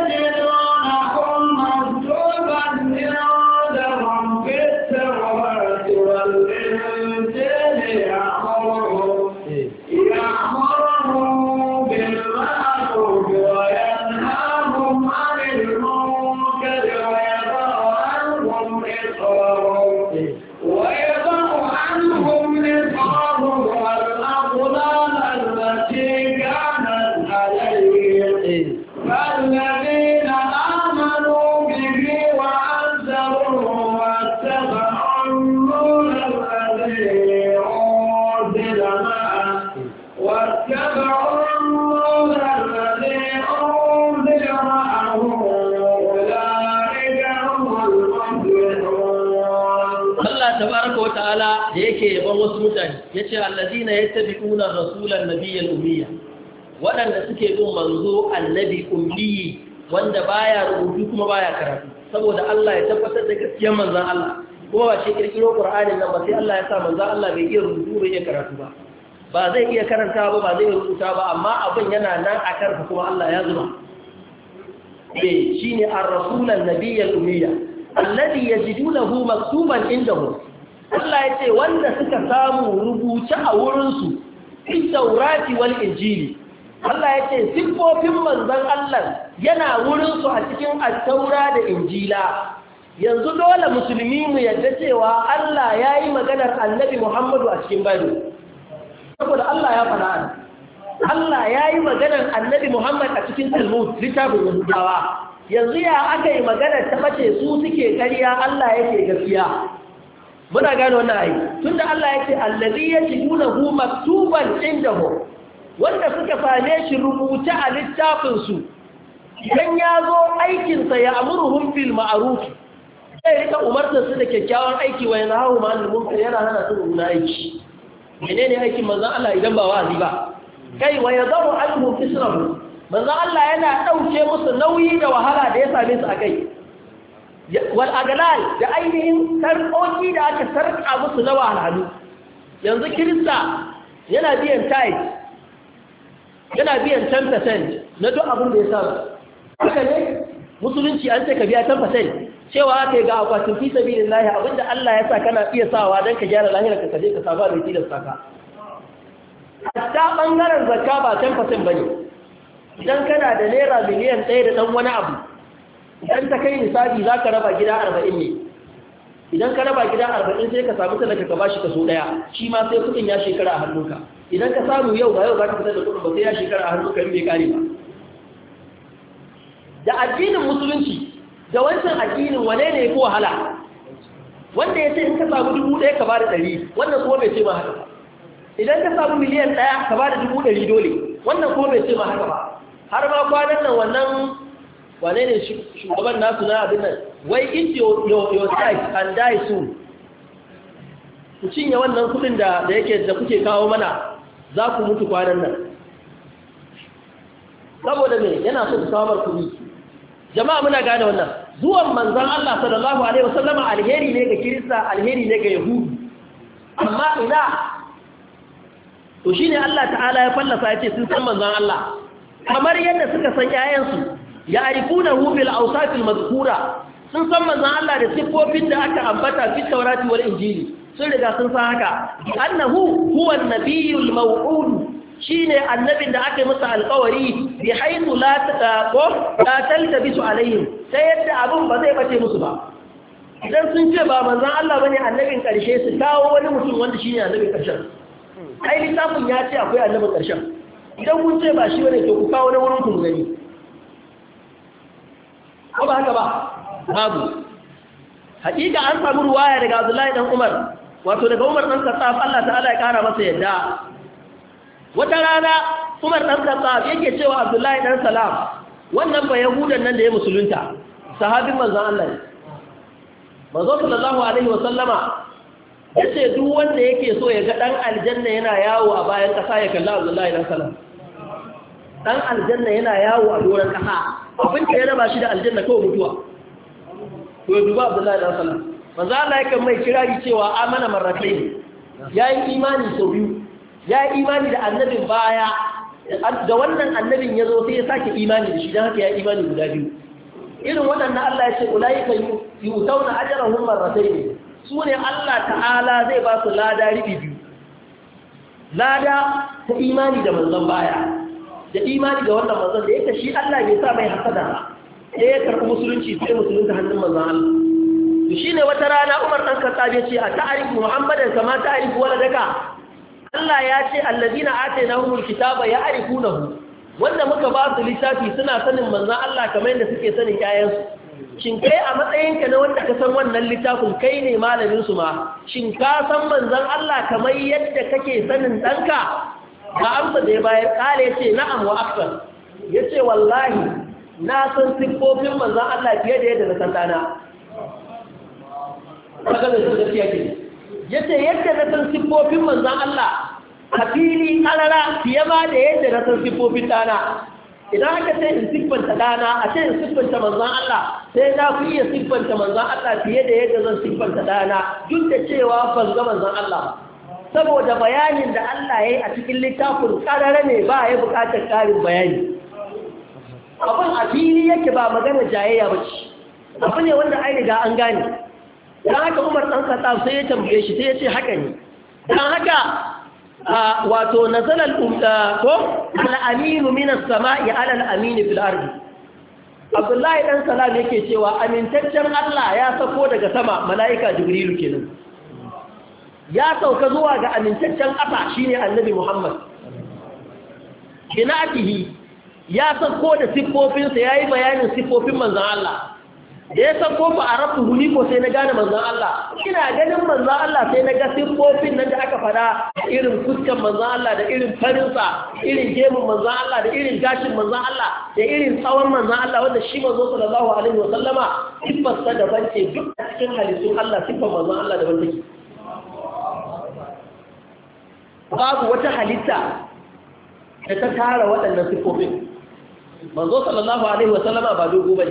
Speaker 2: wasu mutane yace allazina yattabi'una rasulan nabiyyal ummiya wadanda suke bin manzo annabi ummi wanda baya rubutu kuma baya karatu saboda Allah ya tabbatar da gaskiyar manzon Allah kuma ba shi kirkiro Qur'anin nan ba sai Allah ya sa manzon Allah bai iya rubutu bai iya karatu ba ba zai iya karanta ba ba zai rubuta ba amma abin yana nan a karfa kuma Allah ya zuba eh shine ar-rasulan nabiyyal ummiya alladhi yajidunahu maktuban indahu Allah ya ce wanda suka samu rubuce a wurinsu fi taurati wal injili Allah ya ce siffofin manzon Allah yana wurinsu a cikin at-taura da injila yanzu dole musulmi mu yadda cewa Allah ya yi maganar annabi Muhammadu a cikin Bible saboda Allah ya faɗa Allah ya yi maganar annabi Muhammad a cikin Talmud littafin Yahudawa yanzu ya aka yi maganar ta bace su suke ƙarya Allah yake gaskiya muna gane wannan ayi tunda Allah yake allazi yajidunahu maktuban indahu wanda suka same shi rubuta a littafin su idan yazo aikin sa ya amuruhum bil ma'ruf sai rika umartar su da kyakkyawan aiki wa yanhahu ma'al munkar yana hana su da aiki menene aikin manzon Allah idan ba wa'azi ba kai wa yadaru anhum israhu manzon Allah yana dauke musu nauyi da wahala da ya same su a kai wal agalal da ainihin sarƙoƙi da aka sarƙa musu na wahalhalu yanzu kirista yana biyan tithe yana biyan ten percent na duk abin da ya samu haka ne musulunci an ce ka biya ten percent cewa aka yi ga akwatin fi sabilillahi abinda Allah ya sa kana iya sawa don ka gyara lahirar ka kaje ka saba da tilas saka hatta bangaren zakka ba ten percent bane idan kana da naira miliyan ɗaya da ɗan wani abu idan ta kai nisabi za ka raba gida arba'in ne idan ka raba gida arba'in sai ka samu talaka ka bashi kaso ɗaya shi ma sai kudin ya shekara a hannunka idan ka samu yau ba yau za ka fitar da kudin ba sai ya shekara a hannunka in bai kare ba da addinin musulunci da wancan addinin wane ne ya fi wahala wanda ya ce in ka samu dubu ɗaya ka ba da ɗari wannan kuma bai ce ma haka ba idan ka samu miliyan ɗaya ka ba da dubu ɗari dole wannan kuma bai ce ma haka ba har ma kwanan nan wannan wane ne shugaban nasu na abin nan wai eat your, your, your size and die soon ku cinye wannan kudin da da yake da kuke kawo mana za ku mutu kwanan nan saboda me yana so su kawo kudi jama'a muna gane wannan zuwan manzon Allah sallallahu alaihi wasallam alheri ne ga kirista alheri ne ga yahudu amma ina to shine Allah ta'ala ya fallasa yace sun san manzon Allah kamar yadda suka san ƴaƴansu ya'rifunahu bil awsaf al madhkura sun san manzon Allah da sifofin da aka ambata fi Taurati wal Injili sun riga sun san haka annahu huwa an-nabiyul maw'ud shine annabin da aka yi masa alƙawari bi haythu la taqo la taltabisu alaihim ta yadda abin ba zai bace musu ba. Idan sun ce ba manzon Allah bane annabin ƙarshe su kawo wani mutum wanda shine annabin ƙarshen. Ai littafin ya ce akwai annabin ƙarshen. Idan kun ce ba shi bane to ku kawo wani wurin ku gani. Ko ba haka ba? Babu. Hakika an samu ruwaya daga Abdullahi dan Umar, wato daga Umar dan Khattab Allah ta'ala ya kara masa yadda. Wata rana Umar dan Khattab yake cewa Abdullahi dan Salam, wannan ba Yahudan nan da ya musulunta, sahabin manzon Allah ne. Manzo sallallahu alaihi wasallama yace duk wanda yake so ya ga dan aljanna yana yawo a bayan kasa ya kalla Abdullahi dan Salam. Dan aljanna yana yawo a doran kasa, abin da ya raba shi da aljanna kawai mutuwa. To duba Abdullahi dan Salam. Manzo Allah yake mai kirari cewa amana marratayn. Yayi imani sau biyu. Yayi imani da annabin baya, da wannan annabin yazo sai ya sake imani da shi dan haka yayi imani guda biyu. Irin waɗannan Allah ya ce ulaika yu'tawna ajrahum marratayn. Sune Allah ta'ala zai ba su lada ribi biyu. Lada ta imani da manzon baya, da imani da wannan manzon da yake shi Allah bai sa mai hasada ba. Sai ya karɓi musulunci sai musulunta hannun manzon Allah. To shine wata rana Umar dan Khattab ya ce a ta'arifu Muhammadan kama ta'arifu waladaka. Allah ya ce allazina atainahumul kitaba ya'rifunahu. Wanda muka ba su littafi suna sanin manzon Allah kamar yadda suke sanin ƴaƴansu. Shin kai a matsayinka na wanda ka san wannan littafin kai ne malamin su ma? Shin ka san manzon Allah kamar yadda kake sanin danka? Ga amsa da ya bayar kale yace na'am wa akbar. Yace wallahi na san siffofin manzon Allah fiye da yadda na san dana. Kaga da gaskiya ke. Yace yadda na san siffofin manzon Allah a fili karara fiye ma da yadda na san siffofin dana. Idan aka ce in siffanta dana a ce in siffanta manzon Allah sai na fi iya siffanta manzon Allah fiye da yadda zan siffanta dana, duk da cewa ban ga manzon Allah ba. Saboda bayanin da Allah ya yi a cikin littafin karara ne ba ya bukatar karin bayani. Abin a fili yake ba magana jayayya ba ce, abu ne wanda ai riga an gane. Don haka Umar ɗan Khattab sai ya tambaye shi sai ya ce haka ne. Don haka wato nazalar ko al'aminu minas sama'i alal amini fil ardi. Abdullahi ɗan Salam yake cewa amintaccen Allah ya sako daga sama, mala'ika Jibrilu kenan. Ya sauka zuwa ga amintaccen ƙasa shine Annabi Muhammad. Kinatihi ya sako da siffofinsa yayi bayanin siffofin manzon Allah. Da ya sako ba a rabu huni ko sai na gane manzon Allah. Ina ganin manzon Allah sai na ga siffofin nan da aka fada, irin fuskan manzon Allah da irin farinsa, irin gemun manzon Allah da irin gashin manzon Allah da irin tsawon manzon Allah wanda shi manzo sallallahu alaihi wasallama siffarsa daban ce, duk a cikin halittun Allah siffar manzon Allah daban take. Babu wata halitta da ta tara waɗannan siffofin. Manzo sallallahu alaihi wasallama ba dogo bane,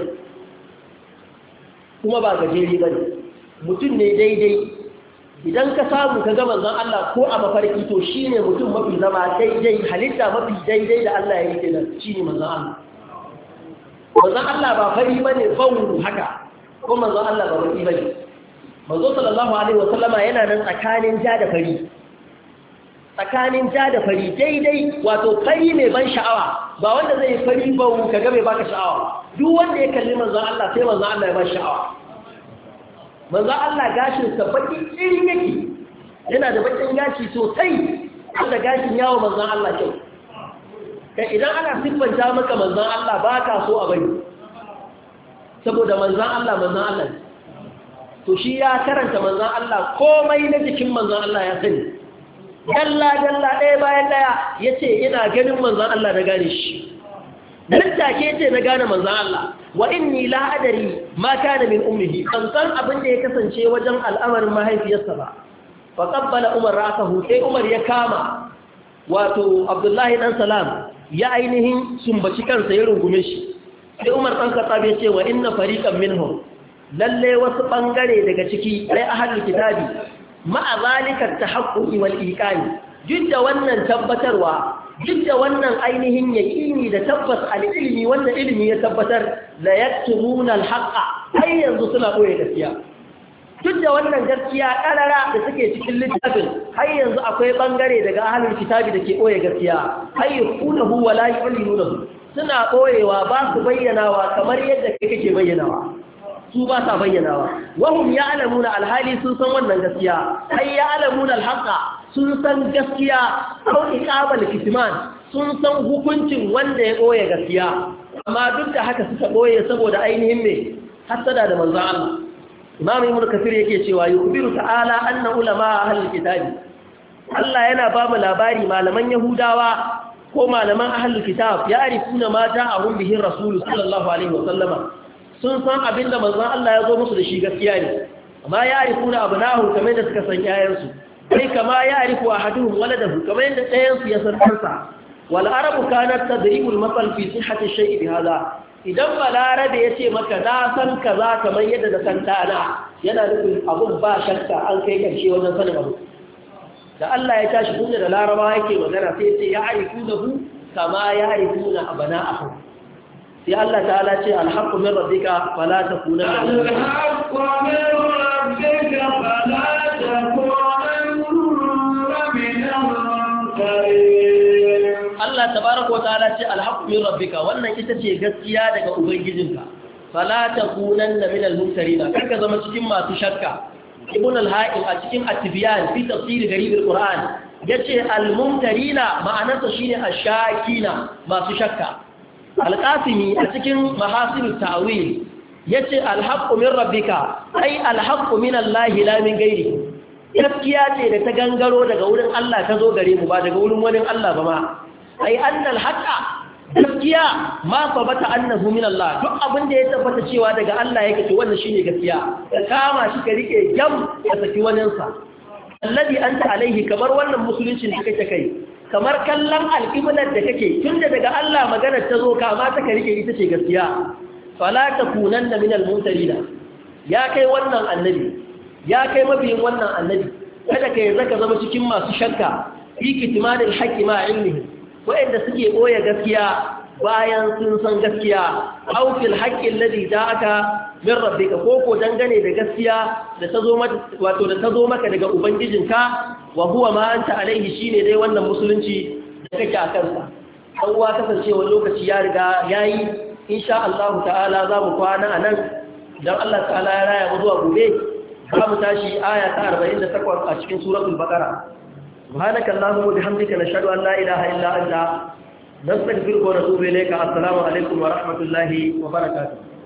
Speaker 2: kuma ba gajeri bane, mutum ne daidai. Idan ka samu ka ga manzon Allah ko a mafarki to shine mutum mafi zama daidai, halitta mafi daidai da Allah ya yi kenan shine manzon Allah. Manzon Allah ba fari bane bawu haka, ko manzon Allah ba baki bane. Manzo sallallahu alaihi wasallama yana nan tsakanin ja da fari. Tsakanin ja da fari daidai, wato fari mai ban sha'awa, ba wanda zai fari ba ka ga mai baka sha'awa. Duk wanda ya kalli manzon Allah sai manzon Allah ya ba sha'awa. Manzon Allah gashin sa baki irin yake, yana da bakin gashi sosai, wanda gashin yawo manzon Allah kyau. Kai idan ana siffanta maka manzon Allah ba ka so a bari, saboda manzon Allah manzon Allah to shi ya karanta manzon Allah, komai na jikin manzon Allah ya sani. Dalla dalla ɗaya bayan ɗaya ya ce ina ganin manzan Allah na gane shi. Nan take ce na gane manzan Allah, wa inni la adari ma kana min ummihi, ban san abin da ya kasance wajen al'amarin mahaifiyarsa ba. Fa qabbala Umar ra'sahu, sai Umar ya kama wato Abdullahi dan Salam ya ainihin sumbaci kansa ya rungume shi. Sai Umar dan Khattab ya ce wa inna fariqan minhum, lalle wasu bangare daga ciki ai ahlul kitabi ma'a zalikar tahaqquqi wal iqani, duk da wannan tabbatarwa, duk da wannan ainihin yaqini da tabbas al-ilmi wanda ilimi ya tabbatar, la yaktumuna al-haqqa, ai yanzu suna koyi gaskiya. Duk da wannan gaskiya karara da suke cikin littafin, har yanzu akwai bangare daga ahlul kitabi da ke koyi gaskiya, ai yakunahu wa la yu'linuhu, suna ɓoyewa ba su bayyanawa kamar yadda kai kake bayyanawa su ba sa bayyanawa wahum ya'lamuna alhali sun san wannan gaskiya ai ya'lamuna alhaqa sun san gaskiya ko iqabal kitman sun san hukuncin wanda ya ɓoye gaskiya amma duk da haka suka ɓoye saboda ainihin me hasada da manzon Allah Imam Ibn Kathir yake cewa yukhbiru ta'ala anna ulama ahlul kitabi Allah yana ba mu labari malaman Yahudawa ko malaman ahlul kitab ya arifuna ma ja'ahum bihi rasul sallallahu alaihi wasallama sun san abinda manzon Allah ya zo musu da shi gaskiya ne amma ya arifuna abnahu kamar da suka san yayansu sai kama ya arifu ahaduhum waladahu kamar yadda ɗayan su ya san kansa wal arabu kanat tadribul masal fi sihhati shay'i bi hada idan balarabe yace maka na san kaza kamar yadda da san tana yana nufin abun ba shakka an kai karshe wajen sanin abu da Allah ya tashi tunda da laraba yake magana sai ce ya arifunahu kama ya arifuna abana'ahu sai Allah ta'ala ce alhaqqu min rabbika fala takunanna
Speaker 1: alhaqqu min rabbika fala takunanna min al-mumtarin
Speaker 2: Allah tabaaraka wa ta'ala ce alhaqqu min rabbika wannan ita ce gaskiya daga ubangijinka fala takunanna min al-mumtarin karka zama cikin masu shakka ibn al-ha'im a cikin at-tibyan fi tafsir garib al-quran yace al-mumtarina ma'anarsa shine ashakina masu shakka al-qasimi a cikin mahasin at-ta'wil yace al-haqqu min rabbika ay al-haqqu min Allah la min ghairi gaskiya ce da ta gangaro daga wurin Allah ta zo gare mu ba daga wurin wani Allah ba ma ay anna al-haqqa gaskiya ma sabata annahu min Allah duk abin da ya tabbata cewa daga Allah yake to wannan shine gaskiya ka kama shi ka rike jam ka saki wannan sa alladhi anta alaihi kamar wannan musuluncin da kake kai kamar kallon alqiblar da kake tunda daga Allah maganar ta zo kama ta ka rike ita ce gaskiya fala takunanna min almuntarina ya kai wannan annabi ya kai mabiyin wannan annabi kada kai zaka zama cikin masu shakka fi kitmanil haqqi ma ilmihi wa'anda suke ɓoye gaskiya bayan sun san gaskiya aw fil haqqi alladhi ja'aka min rabbika ko ko dangane da gaskiya da tazo maka wato da tazo maka daga ubangijinka wa huwa ma anta alaihi shine dai wannan musulunci da kake a kansa dan uwa kasancewa lokaci ya riga yayi insha Allah ta'ala za mu kwana anan dan Allah ta'ala ya raya mu zuwa gobe za mu tashi aya ta arba'in da takwas a cikin suratul baqara سبحانك اللهم وبحمدك نشهد أن لا إله إلا أنت نستغفرك ونتوب إليك السلام عليكم ورحمة الله وبركاته